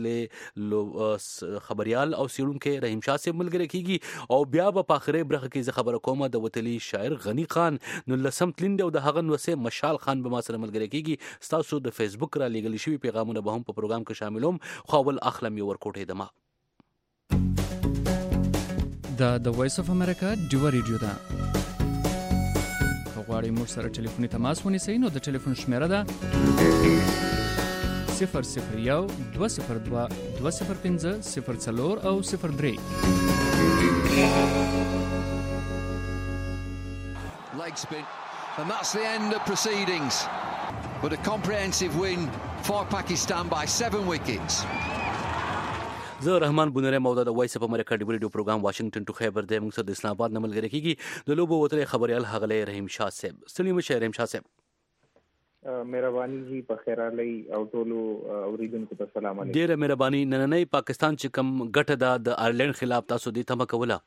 وتلې خبريال او سیړونکو رحیم شاه سره ملګری کیږي او بیا په اخري برخه کې خبره کومه د وتلي شاعر غنی خان نو لسم تلیند او د هغه نوسه مشال خان به ما سره ملګری کیږي تاسو د فیسبوک را لګل شوی پیغامونه به هم په پروګرام کې شاملوم خو ول اخلم یو ورکوټه دما
دا د وایس اف امریکا ډیو ریډیو ده غواړئ موږ سره ټلیفوني تماس ونیسئ نو د ټلیفون شمیره ده صفر صفر یو دوه صفر دوه دوه صفر پنځه صفر څلور او صفر درې
leg spin and that's the end of proceedings but a comprehensive win for Pakistan by seven wickets.
زه رحمان بونره مودا د وایس اپ امریکا ډیو ریډیو پروګرام واشنگټن ټو خیبر د موږ سره د اسلام آباد نمل غره کیږي د لوبو وتره خبريال هغله رحیم شاه صاحب سلیم شه رحیم شاه صاحب
مهرباني جی په خیر علي او ټولو اوریدونکو ته سلام علیکم
ډیره مهرباني نننې پاکستان چې کم غټه ده د آیرلند خلاف تاسو دې تمه کوله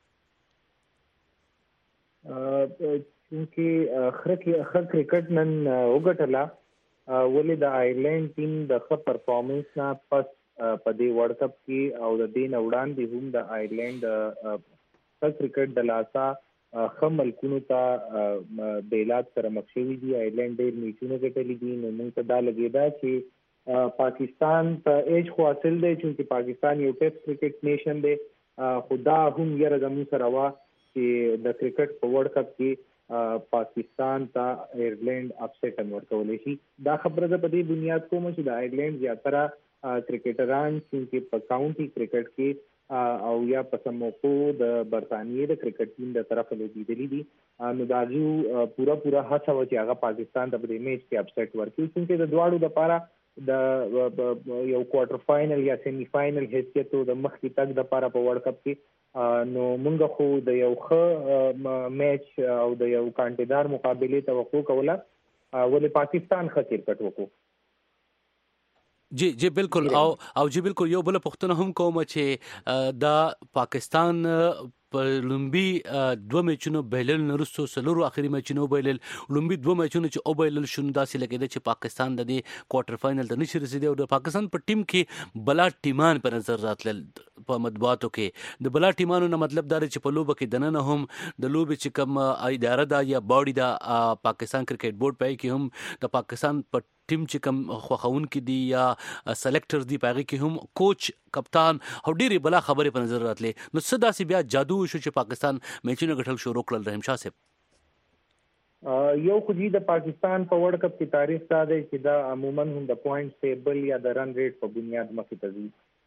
چې خره خره کرکټ نن وګټلا ولې د آیرلند ټیم د ښه پرفارمنس نه پس په دې ورلد کپ کې او د دین وړاندې هم د آیرلند د کرکټ د لاسا خمل کونو ته بیلات سره مخ شوی دی آیرلند ډېر میچونه ګټلې دي نو موږ ته دا لګیدا چې پاکستان ته ایج خو حاصل دی چې پاکستان یو ټیسټ کرکټ نیشن دی خدا هم یره زموږ سره وا چې د کرکټ په ورلد کپ کې پاکستان ته آیرلند اپسیټ ورکول شي دا خبره ده په دې بنیاد کوم چې د آیرلند زیاتره کرکټران چې په کاونټي کرکټ کې او یا په سموکو د برتانیې د کرکټ ټیم د طرفه لوبېدلې دي نو دا جو پورا پورا هڅه و چې هغه پاکستان ته په میچ کې اپسیټ ورکړي چې د دواړو لپاره د یو کوارټر فائنل یا سیمی فائنل حیثیت د مخکې تک د لپاره په ورلد کپ کې نو موږ خو د یو ښه میچ او د یو کانټیدار مقابله توقع کوله ولې پاکستان ښه کرکټ وکړو
جی جی بالکل او او جی بالکل یو بل پښتنه هم کوم چې دا پاکستان په لومبي دوه میچونو بهلل نرسو سلورو اخري میچونو بهلل لومبي دوه میچونو چې او بهلل شون داسې لګیدا چې پاکستان د دې کوارټر فائنل ته نشي رسیدي او د پاکستان په ټیم کې بلا ټیمان په نظر راتل په مطبوعاتو کې د بلا ټیمانو نه مطلب دا چې په لوبه کې دنه هم د لوبه چې کوم اداره دا یا باډي دا پاکستان کرکټ بورډ پای کې هم د پاکستان په ټیم چې کوم خوخون کې دی یا سلیکټر دی پاره کې هم کوچ کپتان او ډيري بلا خبره په نظر راتلې نو صدا سي بیا جادو شو چې پاکستان میچونه غټل شروع کړل رحیم شاه صاحب
یو خو دې د پاکستان په ورلد کپ کې تاریخ دا دی چې دا عموما هم د پوینټ ټیبل یا د رن ریټ په بنیاد مخې ته ځي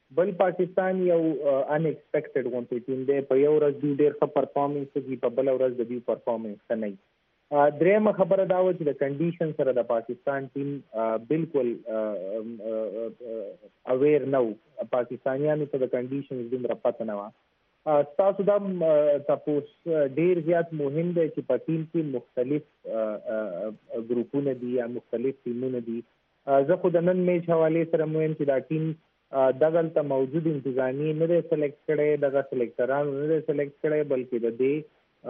بل پاکستان یو ان ایکسپیکټډ غونډه ټیم دی، په یو ورځ دوی ډېر ښه پرفارمنس کوي، په بل ورځ د دوی پرفارمنس ښه نه وي. درېمه خبره دا و چې د کنډیشن سره د پاکستان ټیم بالکل اویر نه و، پاکستانیانو ته د کنډیشن دومره پته نه وه. ستاسو دا تاسو ډېر زیات مهم دی چې په ټیم کې مختلف ګروپونه دي یا مختلف ټیمونه دي. زه خو د نن میچ حوالې سره مهم چې دا ټیم دغلته موجود انتظامی نه دی سلیکټ کړی، دغه سلیکټرانو نه دی سلیکټ کړی، بلکې د دې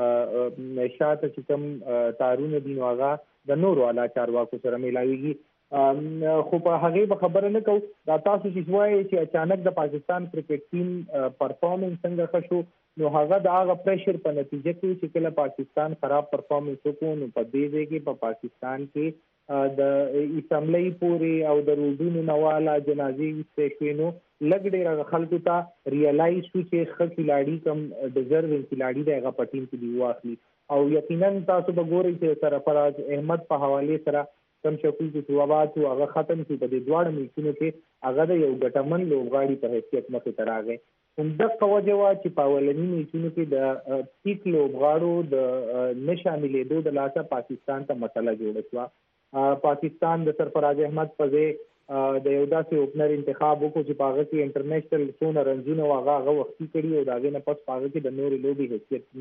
شاته چې کوم تارونه دي نو هغه د نورو اعلی چارواکو سره میلاویږي. خو په هغې به خبره نه کوو. دا تاسو چې وایئ چې اچانک د پاکستان کرکټ ټیم پرفارمنس څنګه ښه شو، نو هغه د هغه پریشر په نتیجه کې چې کله پاکستان خراب پرفارمنس وکړو نو په دې ځای کې په پاکستان کې د اسمبلی پورې او د روډونو نواله جنازې ویستې شوې، نو لږ ډېر خلکو ته ریالایز شو چې ښه کلاړي کم ډیزرونګ کلاړي دی هغه په ټیم کې دی واخلي. او یقینا تاسو به ګورئ چې سرفراز احمد په حوالې سره کم شکل چې ثوابات هغه ختم شو، په دې دواړو میچونو کې هغه د یو ګټمن لوبغاړي په حیثیت مخې ته راغی. همدغه وجه وه چې په اولني میچونو کې د پیک لوبغاړو د نه شاملېدو د لاسه پاکستان ته مسله جوړه شوه. پاکستان د سرفراز احمد په ځای د یو داسې اوپنر انتخاب وکړو چې په هغه کې انټرنیشنل څونه رنزونه و هغه هغه وختي کړي او د هغې نه پس په هغه کې د نورې لوبې حیثیت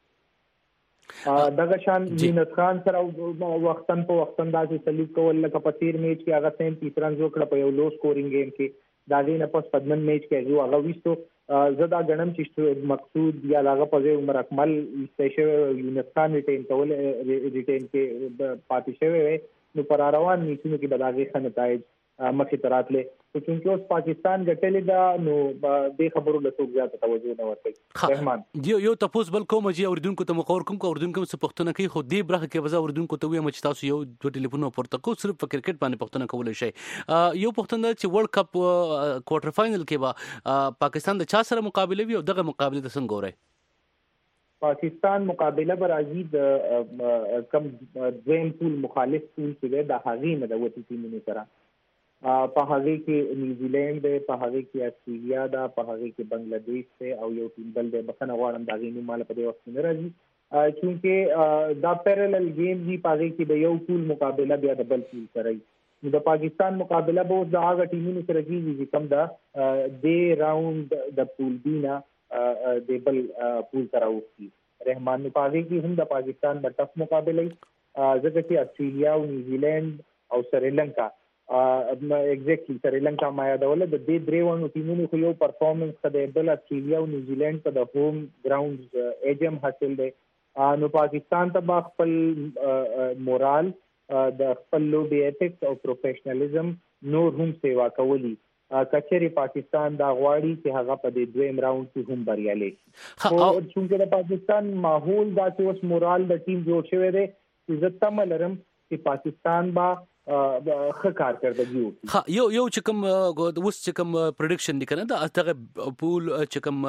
نشته. دغه شان مینت خان سره وختن په وختن داسې سلیب کول لکه په تیر میچ کې هغه سینتیس رنز وکړه په یو لو سکورینګ گیم کې، د هغې نه پس په نن میچ کې هغه هغه ویستو. زه دا ګڼم چې مقصود یا د هغه په ځای عمر اکمل ایستی شوی، یونس خان ریټین کول ریټین کې پاتې شوی وی، نو پر روان میچونو کې به د هغې ښه نتایج مخې ته راتلی. خو چونکې اوس پاکستان ګټلې ده نو دې خبرو له څوک زیاته توجه نه ورکوي. رحمان
یو یو تپوس بل کوم چې اورېدونکو ته مخور کوم که اورېدونکو څه پوښتنه کوي، خو دې برخه کې به زه اورېدونکو ته ووایم چې تاسو یو دوه ټلیفونونه پورته کوو، صرف په کرکټ باندې پوښتنه کولی شئ. یو پوښتنه ده چې ورلډ کپ کوارټر فاینل کې به پاکستان د چا سره مقابله وي او دغه مقابله ته څنګه ګورئ؟
پاکستان مقابله به راځي د کم دویم پول مخالف پول چې دی د هغې نه د وتې ټیمونو سره. په هغې کې نیوزیلینډ دی، په هغې کې استرالیا ده، په هغې کې بنګلادیش دی او یو ټیم بل دی، بخښنه غواړم د هغې نوم ماله په دې وخت کې نه راځي چونکې دا پیرلل گیم وي. په هغې کې د یو پول مقابله بیا د بل پول سره وي. نو د پاکستان مقابله به اوس د هغه ټیمونو سره کېږي چې کوم د دې راوند د پول بي نه د بل پول سره اوسي. رحمان نو په هغې کې هم د پاکستان به ټف مقابله وي، ځکه چې استرالیا او نیوزیلینډ او سریلنکا ایگزیکټلی سریلنکا ما یادوله د دې درې وړو ټیمونو خو یو پرفارمنس ښه دی، بل استرالیا او نیوزیلینډ ته د ہوم ګراونډ ایج هم حاصل دی. نو پاکستان ته به خپل مورال د خپل لوبې ایتکس او پروفیشنلزم نور هم سیوا کولی. کچېرې پاکستان دا غواړي چې هغه په دې دویم راوند کې هم بریالی شي. خو چونکې د پاکستان ماحول داسې اوس مورال د ټیم جوړ شوی دی چې زه تمه لرم چې پاکستان به ښه کارکردګي وکړي.
یو یو چې کوم اوس چې کوم پریډکشن دی که نه د دغه پول چې کوم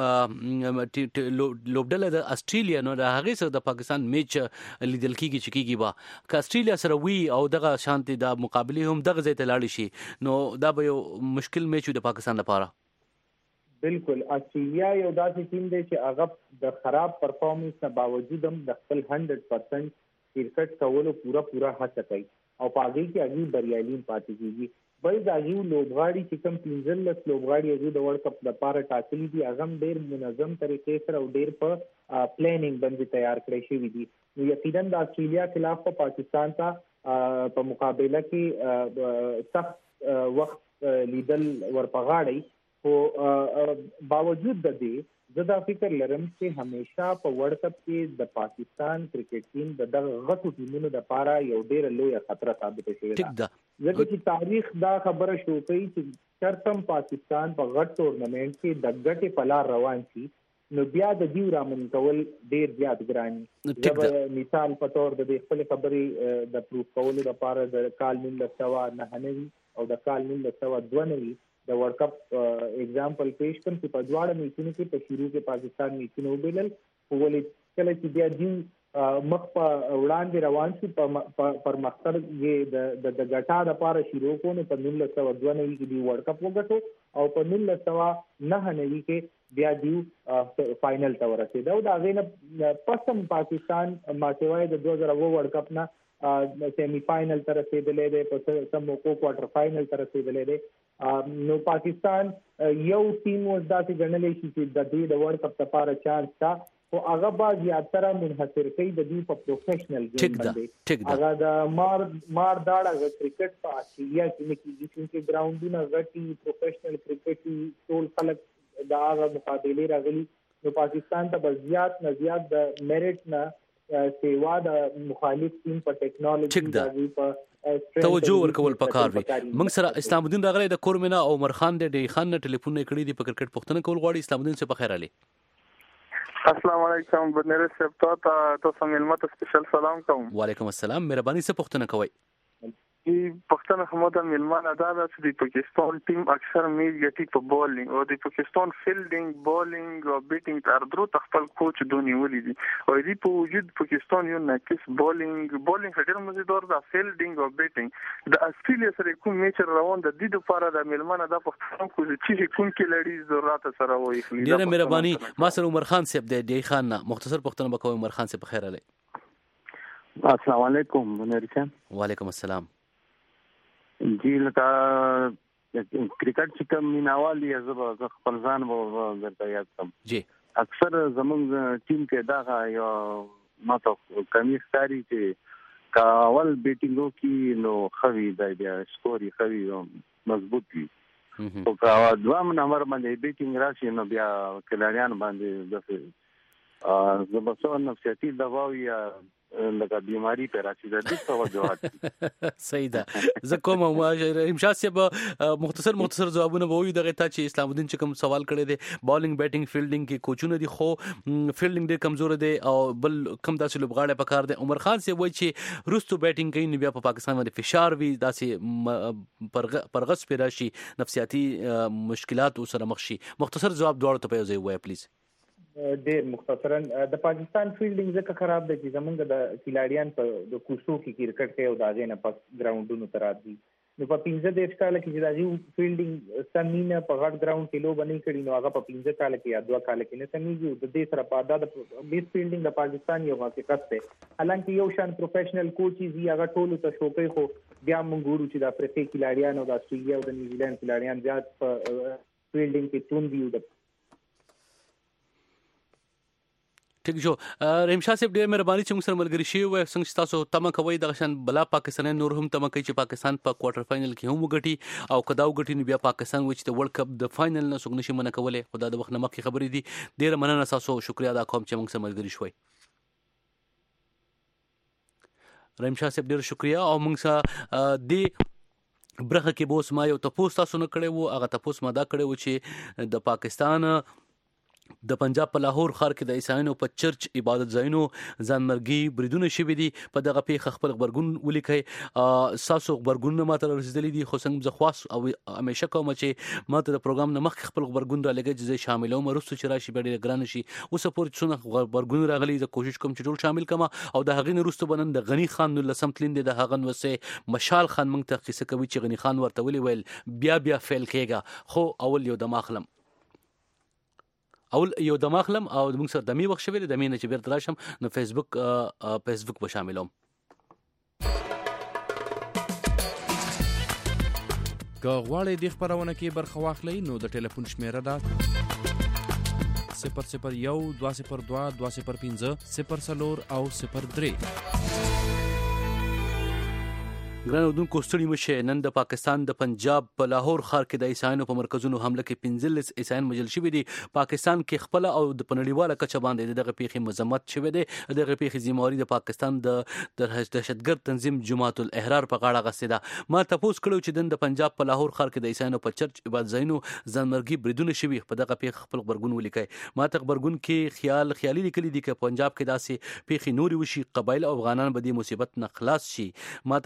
لوبډله د استرالیا نو د هغې سره د پاکستان میچ لیدل کېږي چې کېږي به که استرالیا سره وي او دغه شانتې د مقابلې هم دغه ځای ته لاړې شي نو دا به یو مشکل میچ وي د پاکستان لپاره.
بالکل استرالیا یو داسې ټیم دی چې هغه د خراب پرفارمنس نه باوجود هم د خپل هنډرډ پرسنټ کرکټ کولو پوره پوره هڅه کوي او په هغې کې هغوی بریالي پاتې کېږي. بل د هغوی لوبغاړي چې کوم پنځلس لوبغاړي هغوی د ورلډ کپ لپاره ټاکلي دي هغه هم ډېر منظم طریقې سره او ډېر په پلانینګ باندې تیار کړی شوي دي. نو یقینا د استرالیا خلاف په پاکستان ته په مقابله کې سخت وخت لیدل ورپه غاړی. خو باوجود د دې زه دا فکر لرم چې همیشه په ورلډ کپ کې د پاکستان کرکټ ټیم د دغه غټو ټیمونو دپاره یو ډېره لویه خطره ثابته شوې ده، ځکه چې تاریخ دا خبره شو کوي چې چېرته هم پاکستان په غټ ټورنمنټ کې د ګټې په لار روان شي نو بیا د دیو رامن کول ډېر زیات ګران دي. زه به مثال په طور د دې خپلې خبرې د پروف کولو دپاره د کال نولس سوه نهه نوي او د کال نولس سوه دوه نوي د ورلډ کپ اگزامپل پیش کړم چې په دواړه میچونو کې په شروع کې پاکستان میچونه وبایلل، خو ولې کله چې بیا دیو مخ په وړاندې روان شو په پرمختګ یې د د غټا د پاره شروع کو نه په نولس سوه دوه نوي کې دی ورلد کپ وګټو او په نولس سوه نهه نوي کې بیا دیو فائنل ته ورسېد او دا غینه پسم پاکستان ماټوي د دوه زره اووه ورلد کپ نه سیمی فائنل ته رسېدلې ده په سم موقع کوارټر فائنل ته رسېدلې ده نو پاکستان یو ټیم اوس داسې ګڼلی شي چې د دې د ورلد کپ لپاره چانس تا او هغه باز زیاتره منحصر کوي د دې په پروفیشنل گیم باندې هغه د مار مار داړه کرکټ په آسټرالیا کې نه کیږي چې ګراوندونه غټي پروفیشنل کرکټي ټول خلک دا هغه مقابله راغلي نو پاکستان ته زیات نه زیات د میرټ نه سیوا د مخالف ټیم په ټیکنالوژي په
توجه ورکول پکار وي. موږ سره اسلام الدین راغلی د کورمنا او عمر خان د ډی خان ټلیفون کړي دی په کرکټ پښتنه کول غواړي. اسلام الدین څه په خیر علي.
السلام علیکم بنیر صاحب ته تاسو ملمت سپیشل سلام کوم.
وعلیکم السلام مهرباني څه پښتنه کوي.
ای پښتنه همدا ملمانه دا چې د پاکستان ټیم اکثر میچ ګټي په بولینګ او د پاکستان فیلډینګ بولینګ او بیټینګ تر درو خپل کوچ دونی ولې دي او دې په وجود پاکستان یو ناقص بولینګ بولینګ هډر مزیدار دا فیلډینګ او بیټینګ د استرالیا سره کوم میچ روان د دې لپاره د ملمانه د پښتون کو چې کوم کې لړۍ ضرورت سره وایي.
ډیره مهرباني. ما سره عمر خان صاحب دی دی خان نه مختصر پښتنه بکوي. عمر خان صاحب بخیر علي.
السلام علیکم بنیر صاحب.
وعلیکم السلام.
جی لکه کرکټ چې کوم میناوال دي زه خپل ځان به درته یاد کړم.
جی
اکثر زمونږ ټیم کې دا یو ماته کمی ښکاري چې که اول بیټینګ وکړي نو ښه وي دی بیا سکور یې ښه وي مضبوط وي خو که دویم نمبر باندې بیټینګ راشي نو بیا کلاریان باندې داسې زه به څه نفسیاتي دباو یا لکه بیماری پر راځي د دې توجه
صحیح ده. زه کوم رحیم شاه صاحب مختصر مختصر جوابونه به وي دغه ته چې اسلام الدین چې کوم سوال کړی دی بالینګ بیټینګ فیلډینګ کې کوچونه دي خو فیلډینګ ډېر کمزور دی او بل کم داسې لوبغاړي پکار دی. عمر خان صاحب وایي چې روستو بیټینګ کوي نو بیا په پاکستان باندې فشار وي داسې پرغس پر راشي نفسیاتي مشکلات سره مخ شي. مختصر جواب دواړو ته په یو ځای وایي پلیز.
ډېر مختصرا د پاکستان فیلډینګ ځکه خراب دی چې زمونږ د کلاریان په د کوڅو کې کرکټ کوي او د هغې نه پس ګراونډونو ته راځي نو په پنځه دېرش کاله کې چې د هغې فیلډینګ سمینه په غټ ګراونډ کې لوبه نه کړي نو هغه په پنځه کاله کې یا دوه کاله کې نه سمېږي. د دې سره په دا د بیس فیلډینګ د پاکستان یو حقیقت دی. حالانکه یو شان پروفیشنل کوچز یې هغه ټولو ته شوقي خو بیا موږ ګورو چې د افریقې کلاریان او د استرالیا او د نیوزیلینډ کلاریان زیات په فیلډینګ کې توند دي.
ٹھیک جو رحیم شاه صاحب ډېر مهرباني چې موږ سره ملګري شي وای څنګه چې تاسو تمه کوي دغه شان بلا پاکستانیان نور هم تمه کوي چې پاکستان په کوارټر فائنل کې هم وګټي او کدا وګټي نو بیا پاکستان وچ د ورلد کپ د فائنل نه څنګه نشي منه کوله. خدا د وخت نه مخکې خبرې دي. ډېر مننه تاسو شکریا ادا کوم چې موږ سره ملګري شوي. رحیم شاه صاحب ډېر شکریا او موږ سره د برخه کې بوس ما یو تاسو تاسو نه کړی وو هغه تاسو ما دا کړی و چې د پاکستان د پنجاب په لاهور ښار کې د عیسایانو په چرچ عبادت ځایونو ځانمرګي بریدونه شوي دي. په دغه پیښه خپل خبرګون ولیکئ. ستاسو خبرګونونه ماته رسېدلي دي خو څنګه زه خواست او همیشه کوم چې ماته د پروګرام نه مخکې خپل خبرګون رالېږئ چې زه شاملوم وروسته چې راشي بیا ډېره ګرانه شي. اوسه پورې څونه خبرګون راغلي زه کوشش کوم چې ټول شامل کړم او د هغې نه وروسته به نن د غني خان نولسم تلین دی د هغه نوسې مشال خان موږ ته قصه کوي چې غني خان ورته ولې ویل بیا بیا فیل کېږه خو اول یو دماغ خلم اول یو دماغ لم او موږ سره دمي وخت شوی د دمي نه چې بیرته راشم نو فیسبوک فیسبوک به شاملوم.
که غواړئ د خبرونه کې برخه واخلئ نو د ټلیفون شمیره ده صفر صفر یو دوه صفر دوه دوه صفر پنځه صفر څلور او صفر درې.
ګران اردوونکو ستړي مشه. نن د پاکستان د پنجاب په لاهور ښار کې د عیسایانو په مرکزونو حمله کې پنځلس عیسایان وژل شوي دي. پاکستان کې خپله او د په نړیواله کچه باندې دغه پیښې مذمت شوی دی. دغه پیښې ذمهواري د پاکستان د دهشتګرد تنظیم جماعت الاحرار په غاړه اخیستې ده. ما تپوس کړی چې نن د پنجاب په لاهور ښار کې د عیسایانو په چرچ عبادت ځایونو ځانمرګي بریدونه شوي. په دغه پیښه خپل غبرګون ولیکئ. ما ته غبرګون کې خیال خیالي لیکلي دي چې پنجاب کې داسې پیښې نورې وشي قبایل او افغانان به دې مصیبت نه خلاص شي. ما ته بلال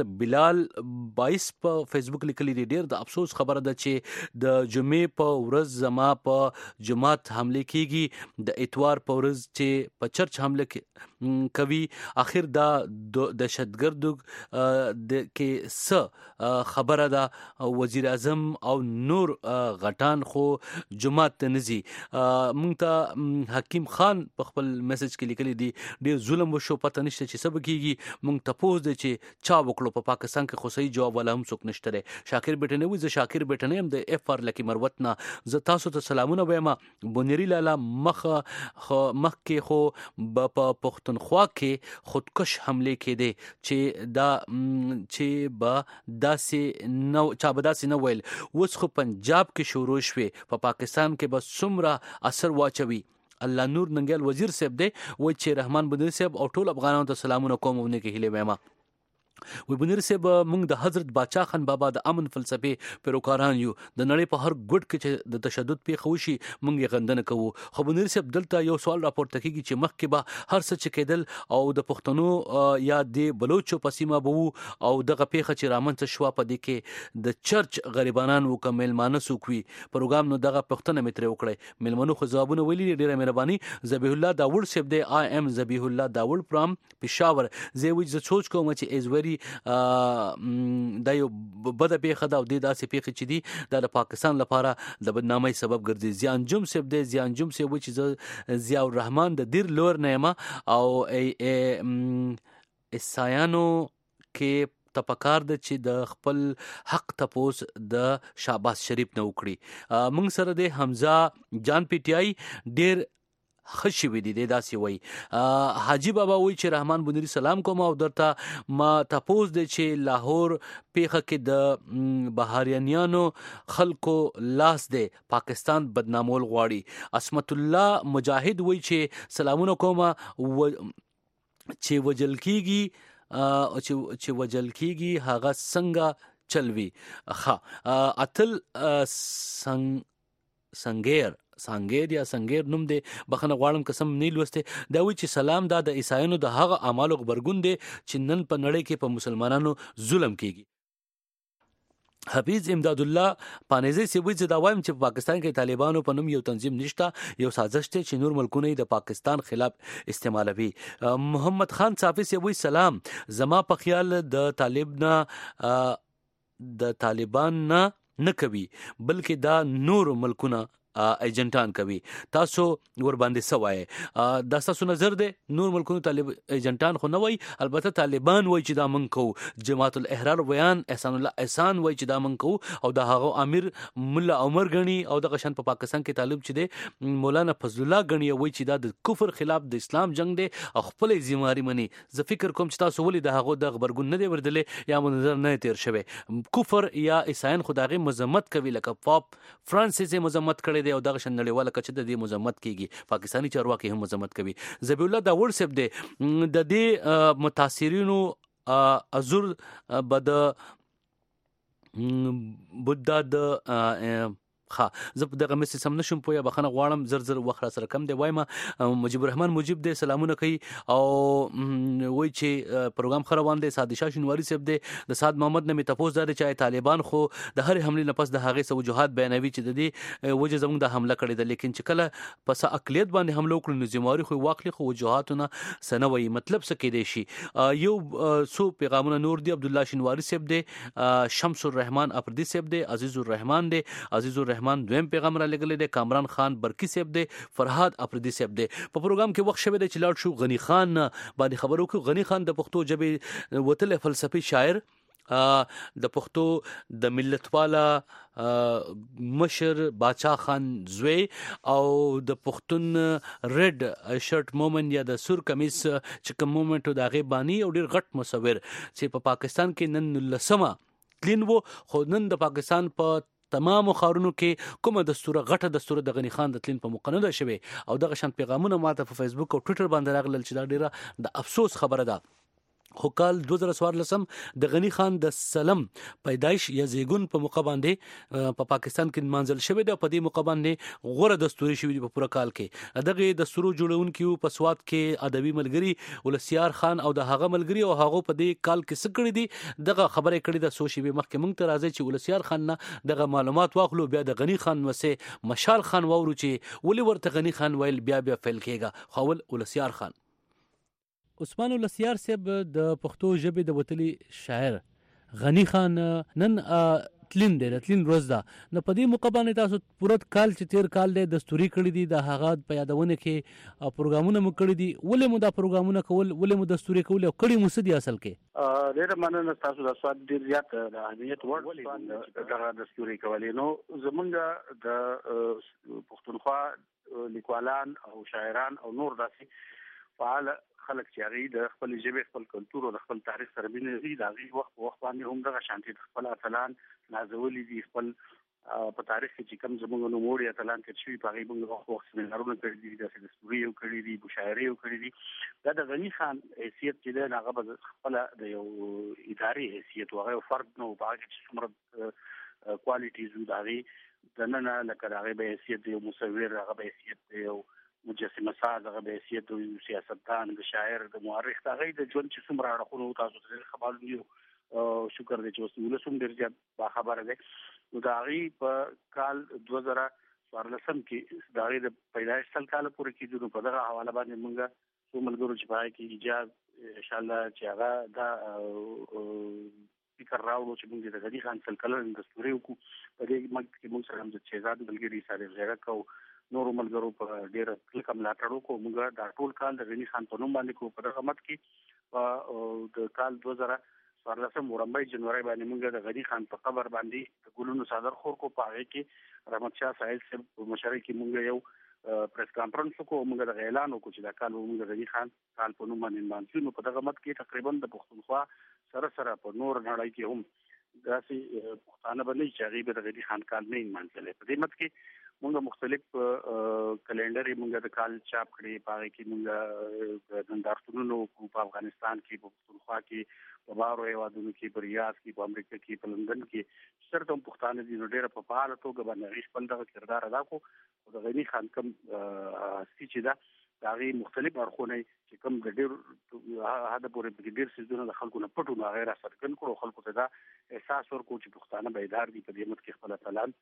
اقبال بایس په فیسبوک لیکلی دی ډیر د افسوس خبره ده چې د جمعې په ورځ زما په جماعت حمله کیږي د اتوار په ورځ چې په چرچ حمله کوي اخر دا دهشتګردو د کې س خبره ده وزیر اعظم او نور غټان خو جماعت ته نزي مونږ ته حکیم خان په خپل میسج کې لیکلی دی ډیر ظلم وشو پته نشته چې سبب کیږي مونږ تپوس دي چې چا وکړو په پاکستان کې خو صحیح جواب ولا هم څوک نشته لري شاکر بیٹنه وي ز شاکر بیٹنه هم د اف ار لکی مروتنا ز تاسو ته سلامونه وایم بونری لالا مخ مخ کې خو په پښتونخوا کې خودکش حمله کې دي چې دا چې با داسې نو چا به داسې نه ویل اوس خو پنجاب کې شروع شوه په پاکستان کې بس څومره اثر واچوي الله نور ننګل وزیر صاحب دی و چې رحمان بندر صاحب او ټول افغانانو ته سلامونه کوم ونه کې هله وایم وی بنیر صاحب موږ د حضرت باچا خان بابا د امن فلسفه پیروکاران یو د نړۍ په هر ګډ کې چې د تشدد پیښ وشي موږ یې غندنه کوو خو بنیر صاحب دلته یو سوال راپورته کیږي چې مخکې به هر څه چې کېدل او د پښتنو یا د بلوچو په سیمه بو او دغه پیښه چې رامنځته شوه په دې کې د چرچ غریبانان وکمل مانس وکوي پروګرام نو دغه پښتنه متر وکړي ملمنو خو ځوابونه ویلي ډیره مهرباني ذبیح الله داوود صاحب دی آی ام ذبیح الله داوود فرام پېښور زه وځ ز سوچ کوم چې از ویری دا یو بده پیښه ده او د داسې پیښې چې دي دا د پاکستان لپاره د بدنامۍ سبب ګرځي زیان جم صاحب دی زیان جم صاحب چې ضیاء الرحمن د دیر لور نیمه او اسایانو کې تپکار د چې د خپل حق تپوس د شاباس شریف نه وکړي موږ سره د حمزه جان پی ټی آی ډیر خشي وي دي داسې وای حاجی بابا وای چې رحمان بندری سلام کوم او درته ما تپوس دي چې لاهور پیخه کې د بهاریانیانو خلکو لاس دی پاکستان بدنامول غواړي اسمت الله مجاهد وای چې سلامونه کوم و چې وجل کیږي چې چې وجل کیږي هغه څنګه چلوي ها اتل سنگ سنگیر سانګیر یا سنگیر نوم دی بخنه غواړم قسم نه لوسته دا وی چې سلام دا د عیسایانو د هغه اعمالو خبرګون دی چې نن په نړۍ کې په مسلمانانو ظلم کیږي حفیظ امداد الله پانیزی سی وی چې دا وایم چې په پاکستان کې طالبانو په نوم یو تنظیم نشته یو سازش دی چې نور ملکونه د پاکستان خلاف استعمالوي محمد خان صافی سی وی سلام زما په خیال د طالب نه د طالبان نه نه کوي بلکې دا نور ملکونه ایجنټان کوي تاسو ور باندې سوای دا تاسو نظر دی نور ملکونو طالب ایجنټان خو نه وای البته طالبان وای چې دا من کو جماعت الاحرار بیان احسان الله احسان وای چې دا من کو او دا هغه امیر مولا عمر غنی او د غشن په پاکستان کې طالب چې دی مولانا فضل الله غنی وای چې دا د کفر خلاف د اسلام جنگ دی او خپل ذمہواری مني زه فکر کوم چې تاسو ولې د هغه د خبرګون نه دی وردلې یا نظر نه تیر شوی کفر یا عیسایان خدای مذمت کوي لکه پاپ فرانسیس مذمت کړي دی او دغه شن نړیواله کچه د دې مذمت کیږي پاکستانی چارواکي هم مذمت کوي ذبیح الله داوود صاحب دی د دې متاثرینو ازور بد بودا د خا زه دغه مس سم نشم پوهه بخنه غواړم زر زر وخت سره کم دی وایم مجيب الرحمن مجيب دی سلامونه کوي او وای چې پروګرام خروان دی سادشاه شنواری صاحب دی د سعد محمد نمی تپوس دار چې طالبان خو د هر حمله نه پس د هغه سو وجوهات بیانوي چې د دې وجه زموږ د حمله کړی ده لیکن چې کله پس اقلیت باندې حمله وکړي نو ذمہواری خو واقعي خو وجوهاتونه سنوي مطلب څه کې دی شي یو سو پیغامونه نور دی عبد الله شنواری صاحب دی شمس الرحمن افردی صاحب دی عزیز الرحمن دی عزیز الرحمن دویم پیغام را لګلې دی کامران خان برکی صاحب دی فرهاد افریدی صاحب دی په پروګرام کې وخت شوه دی چې لاړ شو غنی خان باندې خبرو کې غنی خان د پښتو ژبې وتل فلسفي شاعر د پښتو د ملت والا مشر باچا خان زوی او د پښتون ریډ شرټ مومن یا د سور کمیس چې کوم مومنټو د غیب بانی او ډیر غټ مصور چې په پاکستان کې نن لسمه تلین وو خو نن د پاکستان په تمام خارونو کې کومه دستوره غټه دستوره د غنی خان د تلین په مقننه شوه او دغه شان پیغامونه ماته په فیسبوک او ټوئیټر باندې راغلل چې دا ډیره د افسوس خبره ده خو کال دوه زره څوارلسم د غنی خان د سلم پیدایش یا زیګون په موقع باندې په پا پاکستان کې منځل شوی دی. په دې موقع باندې غوړه دستوري شوی دی په پوره کال کې. دغه دستورو جوړونکو په سواد کې ادبي ملګری ولسیار خان او د هغه ملګری او هغه په دې کال کې سکړی دي دغه خبره کړې د سوشي به مخکې مونږ ته راځي چې ولسیار خان نه دغه معلومات واخلو بیا د غنی خان وسه مشال خان وورو چې ولي ورته غنی خان ویل بیا بیا فعل کېږي خو ولسیار خان. عثمان ولسیار صاحب د پښتو ژبې د وتلی شاعر غنی خان نن تلین دی تلین روز دا نو په دې موقع باندې تاسو پوره کال چې تیر کال د دستوري کړی دي د هغه په یادونه کې پروګرامونه مو کړی دي ولې مو دا پروګرامونه کول ولې مو دستوري کول او کړي مو سدي اصل کې
ډېر مننه تاسو د سواد ډېر زیات د اهمیت ورته دغه دستوري کولې نو زمونږ د پښتونخوا لیکوالان او شاعران او نور داسې فعال خلک چې هغه د خپل ژبې خپل کلتور او خپل تاریخ سره مینه لري دا غي وخت وخت باندې هم دغه شانتي خپل اتلان نازولي دي خپل په تاریخ کې کوم زموږ نوموړي اتلان کې شوي په غي موږ وخت وخت سیمینارونه کړی دي د دستوري یو کړی دي مشاعرې یو کړی دي دا د غنی خان حیثیت چې د هغه خپل د یو اداري حیثیت هغه فرد نو باغ چې څومره کوالټیز دغه د نن لکه هغه به حیثیت یو مصور هغه به حیثیت یو مجسمه ساز هغه به حیثیت د سیاستدان د شاعر د مؤرخ هغه د ژوند چې څومره اړخونه تاسو ته خبرونه یو شکر دې چې اوس ولسم ډیر زیات با خبره ده نو دا غي په کال دوه زره څوارلسم کې دا غي د پیدایش سل کال پورې کېدو په دغه حواله باندې مونږه څو ملګرو چې پای کې ایجاد ان شاء الله چې هغه دا فکر راوړو چې موږ د غنی خان سل کال د دستوري کو په دې کې موږ سره د شهزاد ملګری سره ځای کو نور ملګرو په ډیر کلکه ملاتړ وکړو موږ دا ټول کال د غنی خان په نوم باندې کو په دغه مت کې په د کال دوه زره څوارلسم ورمبای جنوري باندې موږ د غنی خان په قبر باندې د ګلونو صادر خور کو پاره کې رحمت شاه سایل صاحب په مشرۍ کې موږ یو پریس کانفرنس کو موږ د اعلان وکړو چې دا کال موږ د غنی خان کال په نوم باندې مانځو په دغه مت کې تقریبا د پښتونخوا سره سره په نور نړۍ کې هم داسې پښتانه باندې چې هغه د غنی خان کال نه مانځل په دې مت کې موږ مختلف کلندر موږ د کال چاپ کړی پاره کې موږ د نندارتونونو په افغانستان کې په پښتونخوا کې په بارو هیوادونو کې په ریاض کې په امریکا کې په لندن کې سره هم پښتانه دي نو ډېر په فعال توګه باندې خپل دغه کردار ادا کو او د غنی خان کوم چې دا دغه مختلف اړخونه چې کوم د ډېر هدا پورې په ډېر سيزونه د خلکو نه پټو نه غیر سرکن کړو خلکو ته دا احساس ورکو چې پښتانه بیدار دي په دې مت کې خپل تلان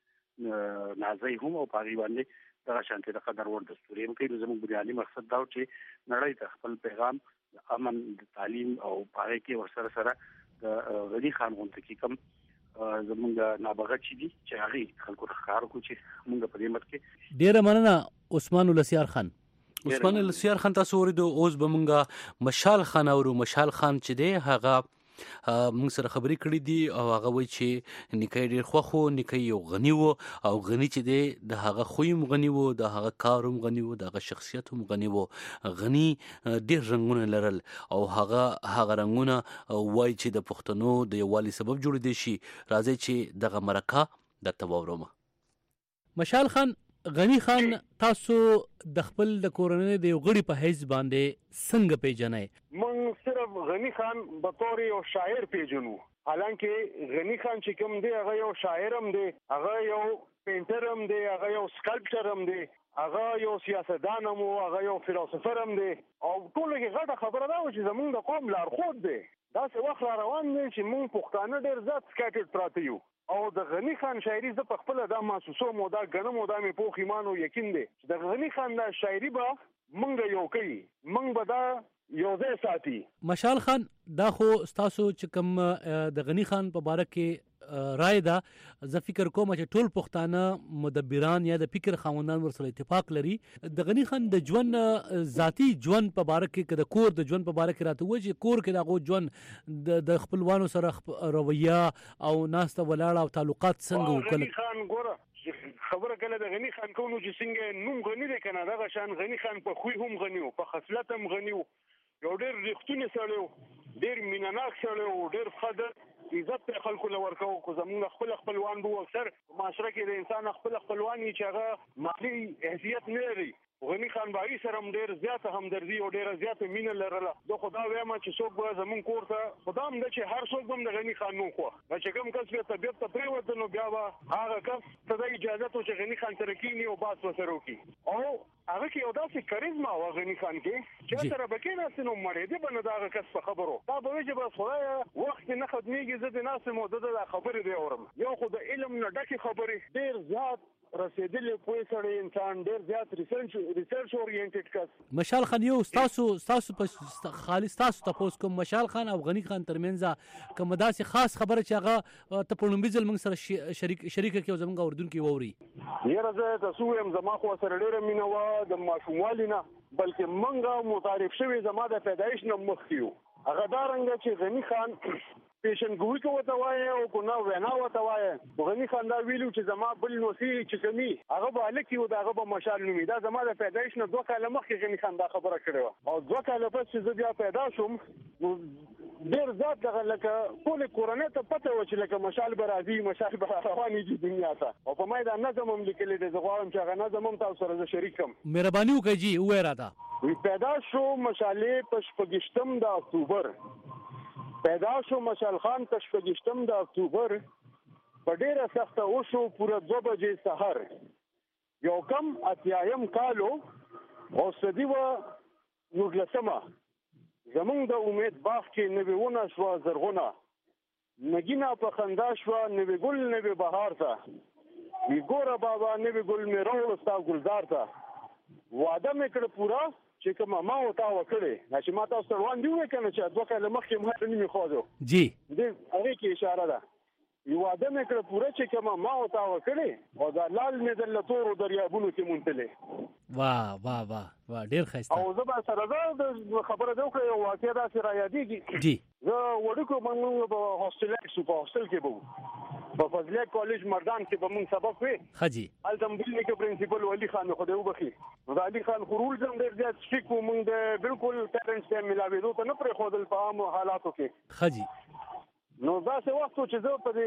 نازي هم او پاغي باندې دا شانتي د قدر ور دستوري هم کې زموږ بنیادی مقصد دا چې نړۍ ته خپل پیغام د امن د تعلیم او پاره کې ورسره سره د غنی خان غونډه کې کوم زموږ نابغه چې دي چې هغه خلکو ته ښکار کو چې موږ په دې مت کې
ډیر مننه عثمان ولسیار خان. عثمان ولسیار خان تاسو ورته اوس به مونږه مشال خان او مشال خان چې دی هغه موږ سره خبرې کړې دي او هغه وایي چې نکای ډېر خوښ و نکای یو غني و او غني چې دی د هغه خویم غني و د هغه کار هم غني و د هغه شخصیت هم غني و غني ډېر رنګونه لرل او هغه هغه رنګونه وایي چې د پښتنو د یووالي سبب جوړ دي شي راځي چې دغه مرکه درته واورم. مشال خان غنی خان تاسو د خپل د کورنۍ د یو غړي په حیث باندې څنګه پیژنئ؟
مونږ صرف غنی خان به طور یو شاعر پیژنو حالانکه غنی خان چې کوم دی هغه یو شاعر هم دی هغه یو پینټر هم دی هغه یو سکالپچر هم دی هغه یو سیاستدان هم هغه یو فلسفر هم دی او ټول کې غټه خبره ده چې زمونږ د قوم لارښود دی داسې وخت را روان دی چې مونږ پښتانه ډېر زیات سکاټډ پراته یو او د غنی خان شاعري ز په خپل د محسوسوم او دا غنم او د مې پوخ ایمان او یقین دی چې د غنی خان د شاعري به مونږ یو کوي مونږ به دا یو ځای ساتي.
مشال خان دا خو تاسو چې کوم د غنی خان په باره کې رائے دا زه فکر کوم چې ټول پښتانه مدبران یا د فکر خاوندان ورسره اتفاق لري د غنی خان د ژوند ذاتی ژوند په باره کې د کور د ژوند په باره کې راته وځي کور کې دغه ژوند د خپلوانو سره رویه او ناسته ولاړه او تعلقات څنګه وکړل.
غنی خان ګوره خبره کله د غنی خان کوونو چې څنګه نوم غنی دی کنه دغه شان غنی خان په خوې هم غنی او په خصلت هم غنی او یو ډېر رښتونی سړی و ډېر مینهناک سړی و ډېر ښه د عزت په خلکو له ورکو خو زمونږ خپل خپلوان به اکثر معاشره کې د انسان خپل خپلوان چې هغه مالي حیثیت نه لري غنی خان بای سره هم ډیر زیاته همدردي او ډیره زیاته مینه لرله. زه خدا وایم چې څوک به زمون کور ته خدام د چې هر څوک هم د غنی خان نو خو چې کوم کس په طبيعت ته پریوته نو بیا به هغه کس ته د اجازه ته چې غنی خان سره کینی او باس وسره وکي او هغه کې یو داسې کاریزما و غنی خان کې چې سره بکینه سينو مړې دې بنه دا کس په خبرو دا به چې به خدای وخت نه خدمتږي زه د ناس مو د خبرې دی اورم یو خو د علم نه ډکه خبرې ډیر زیات رسیدلې پوه سړی انسان ډیر زیات ریسرچ ریسرچ اورینټډ کس.
مشال خان یو تاسو تاسو په خالص تاسو تاسو کوم مشال خان او غنی خان ترمنځ کوم داسې خاص خبره چې هغه ته په نومبیزل موږ سره شریک شریک کې زمونږ اردن کې ووري
یره زه تاسو هم زما خو سره ډیره مینه و د ماشوموالینه بلکې منګه متعارف شوی زما د پیدایش نه مخکیو هغه دا رنګ چې غنی خان پیشن ګوي کو وته وای او کو نو وینا وته وای غنی خان دا ویلو چې زما بل نوسی چې کمی هغه به الکی او داغه به مشال نومي دا زما د پیدایش نه دوه کاله مخکې غنی خان دا خبره کړې او دوه کاله پس چې زه بیا پیدا شوم ډیر زیات دغه لکه ټول کورنۍ ته پته و چې لکه مشال به راځي مشال به رواني دي دنیا ته او په ما دا نظم هم لیکلی دی زه غواړم چې هغه نظم هم تاسو سره شریک کړم.
مهرباني وکړئ جی وایره دا
پیدا شو مشالې په شپږشتم د اکتوبر پیدا شو مشال خان په شپږشتم د اکتوبر په ډیره سخته وشو پوره دوه بجې سحر یو کم اتیایم کالو او صدی و نورلسمه زمونږ د امید باغ کې نوې ونه شوه زرغونه نګینه په خندا شوه نوې ګل نوې بهار ته وی ګوره بابا نوې ګل مې راوړ ستا ګلزار ته وعده مې کړ پورا چې کوم ما او تا وکړې چې ما تاسو روان دی وې کنه چې دوه کاله مخکې ما نه میخوازو
جی
دې هغه کې اشاره ده یو واده مې کړ پوره چې کوم ما او تا وکړې او دا لال مې د لتورو دریابونو کې مونتلې
واه واه واه واه ډیر ښایسته
او زه به سره دا خبره دا وکړم یو واقعیا دا سره یادېږي
جی
زه وړوکو موږ په هاستل کې په هاستل کې وو په فضله کالج مردان کې به موږ سبق وې
خجی
الحمدلله کې پرنسپل ولی خان خو دې وبخي نو علي خان خرول زم ډېر زیات سټریک وو موږ د بالکل پیرنټس ته ملاوي دوه نه پرې خودل په عام حالاتو کې
خجی
نو دا څه وخت چې زه په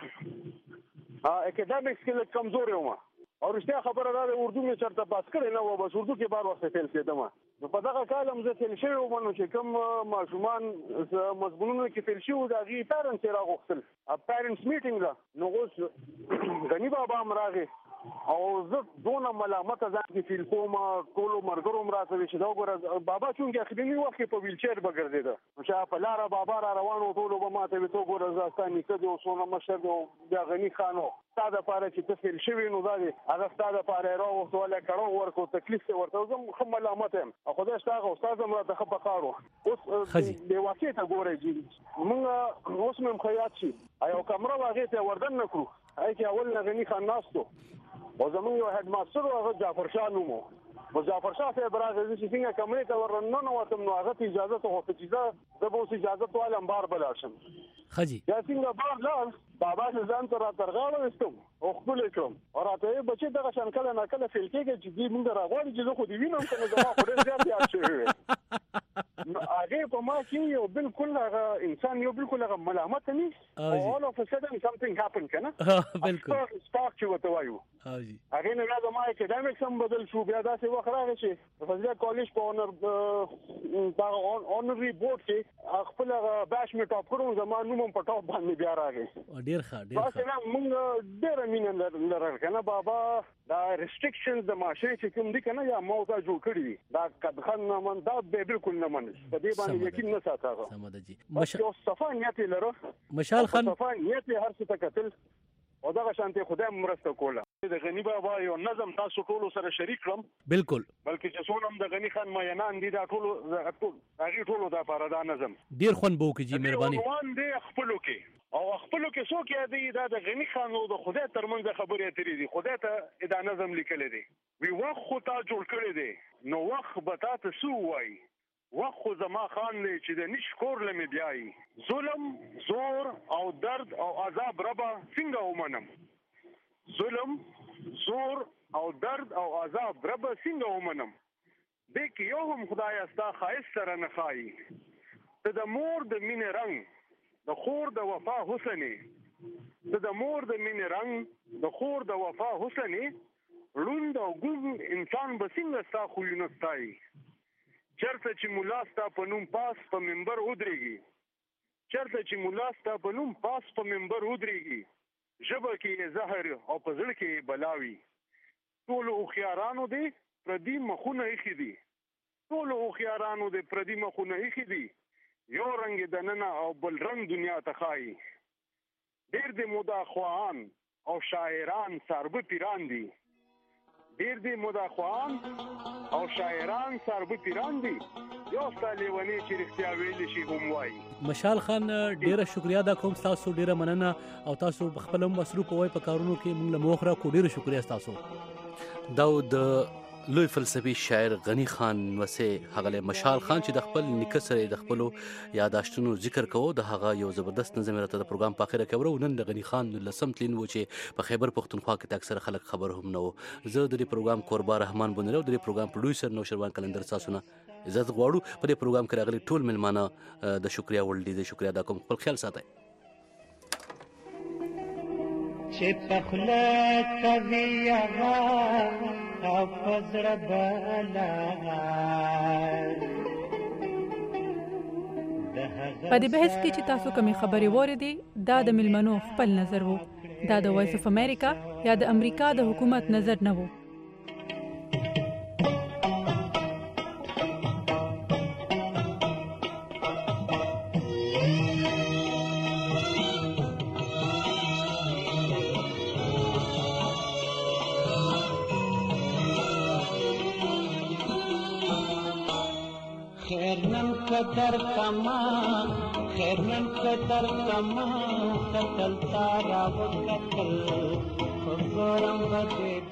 دې اکیډمیکس کې کمزور یم او رښتیا خبره ده اردو مې چرته پاس کړې نه و بس اردو کې بار وخت فیل کېدم نو په دغه کال هم زه فیل شوی وم نو چې کوم ماشومان مضمونونه کې فیل شوي د هغې پیرنټس یې راغوښتل پیرنټس میټینګ ده نو اوس غني بابا هم راغی او زه دونه ملامته ځان کې فیل کوم ټولو ملګرو هم راته ویل چې دا وګوره بابا چونکې اخرني وخت کې په ویلچیر به ګرځېده نو چې په لاره بابا را روان و ټولو به ما ته ویل ته وګوره زه ستا نیکه دی او څونه مشر دی او بیا غني خان و ستا دپاره چې ته فیل شوي نو دا دی هغه ستا دپاره یې راوغوښت ولی کړو ورکړو تکلیف دی ورته زه هم ښه ملامته یم او خدای شته هغه استاد هم راته ښه په کار و اوس دې واقعې ته ګورئ جي مونږ اوس مې هم ښه یاد شي یو کمره و هغې ته یې وردن نه کړو هغې کې اول نه غني خان ناست و او زمونږ یو هیډ ماسټر و هغه جعفر شاه نوم و نو جعفر شاه صاحب راغی زه چې څنګه کمرې ته ور ننوتم نو هغه ته اجازه ته غوښته چې زه زه به اوس اجازت وایم بار به لاړ شم
ښه جي
بیا څنګه بار لاړ بابا چې ځان ته راته رغاړه ویستم او ښکلی کړم او راته یې بچې دغه شان کله ناکله فیل کېږي چې دوی مونږ راغواړي چې زه خو دې وینم که نه زما خو ډېر زیات یاد شوی وی هغې په ما کې یو بالکل هغه انسان یو بالکل هغه ملامته نه او all of a sudden something happened که نه
بالکل
سپارک چې ورته وایو هغې نه بیا زما اکیډمیکس هم بدل شو بیا داسې وخت راغی چې د فضله کالج په اونر دغه اونري بورډ کې خپل هغه بیچ مې ټاپ کړو زما نوم هم په ټاپ باندې بیا راغی
ډېر ښه ډېر
ښه نه مونږ ډېره مینه لرل که نه بابا دا ریسټریکشنز د معاشرې چې کوم دي که نه یا ما ورته جوړ کړي دي دا قدخان نه من دا به بالکل نه منل په دې باندې یقین نه ساته هغه
سمه ده جي
یو صفا نیت یې لره
مشال خان
صفا نیت یې هر څه ته کتل او دغه شانتې خدای مرسته کوله د غني بابا یو نظم تاسو ټولو سره شریک کړم
بالکل
بلکې چې څونه هم د غني خان مینان دي دا ټولو هغې ټولو دپاره دا نظم
ډېر خوند به وکړي جي مهرباني
عنوان دی خپلو کې او خپلو کې څوک یادوي دا د غني خان او د خدای ترمنځ خبرې اترې دي خدای ته دا نظم لیکلی دی وی وخت خو تا جوړ کړی دی نو وخت به تا ته څه ووایي وخت خو زما خان دی چې د نش کور له مې بیایي ظلم زور او درد او عذاب ربه څنګه ومنم ظلم زور او درد او عذاب ربه څنګه ومنم دې کې یو هم خدای ستا ښایست سره نه ښایي ته د مور د مینې رنګ د خور د وفا حسنې ته د مور د مینې رنګ د خور د وفا حسنې ړوند او ګونګ انسان به څنګه ستا خویونه ستایي. چېرته چې ملا ستا په نوم پاس په منبر ودرېږي، چېرته چې ملا ستا په نوم پاس په منبر ودرېږي، ژبه کې یې زهر او په زړه کې یې بلا وي. ټولو هوښیارانو دې پردي مخونه ایښي دي، ټولو هوښیارانو دې پردي مخونه ایښي دي، یو رنګ یې دننه او بل رنګ دنیا ته ښایي. ډېر دې مداخواهان او شاعران ساربه پیران دي، ډېر دې مداخواهان او شاعران ساربه پیران دي، یو ستا لیونی چې رښتیا ویلی شي هم وایي.
مشال خان ډیره شکریا دا کوم تاسو ډیره مننه او تاسو خپل مصروف وای په کارونو کې موږ له موخره کو ډیره شکریا تاسو. دا د لوی فلسفي شاعر غنی خان وسه هغه مشال خان چې د خپل نیکه سره د خپل یاداشتونو ذکر کوو د هغه یو زبردست نظم راته د پروګرام په اخره کې ورو. نن د غنی خان لسم تلین و چې په خیبر پختونخوا کې اکثر خلک خبر هم نه وو. زه د دې پروګرام قربا رحمان بنره او د دې پروګرام پروډوسر نو شروان کلندر تاسو نه عزت غواړو. په دې پروګرام کې راغلي ټول ملمانه د شکریا ول دي، د شکریا دا کوم خپل خیال ساتي.
چې پخله کوي هغه او پزړه بالا
په دې بحث کې چې تاسو کومې خبرې واورېدې دا د ملمنو خپل نظر وو، دا د وایس اف امریکا یا د امریکا د حکومت نظر نه وو.
قدر کما خیر نن قدر کما قتل تارا وقتل خبرم بده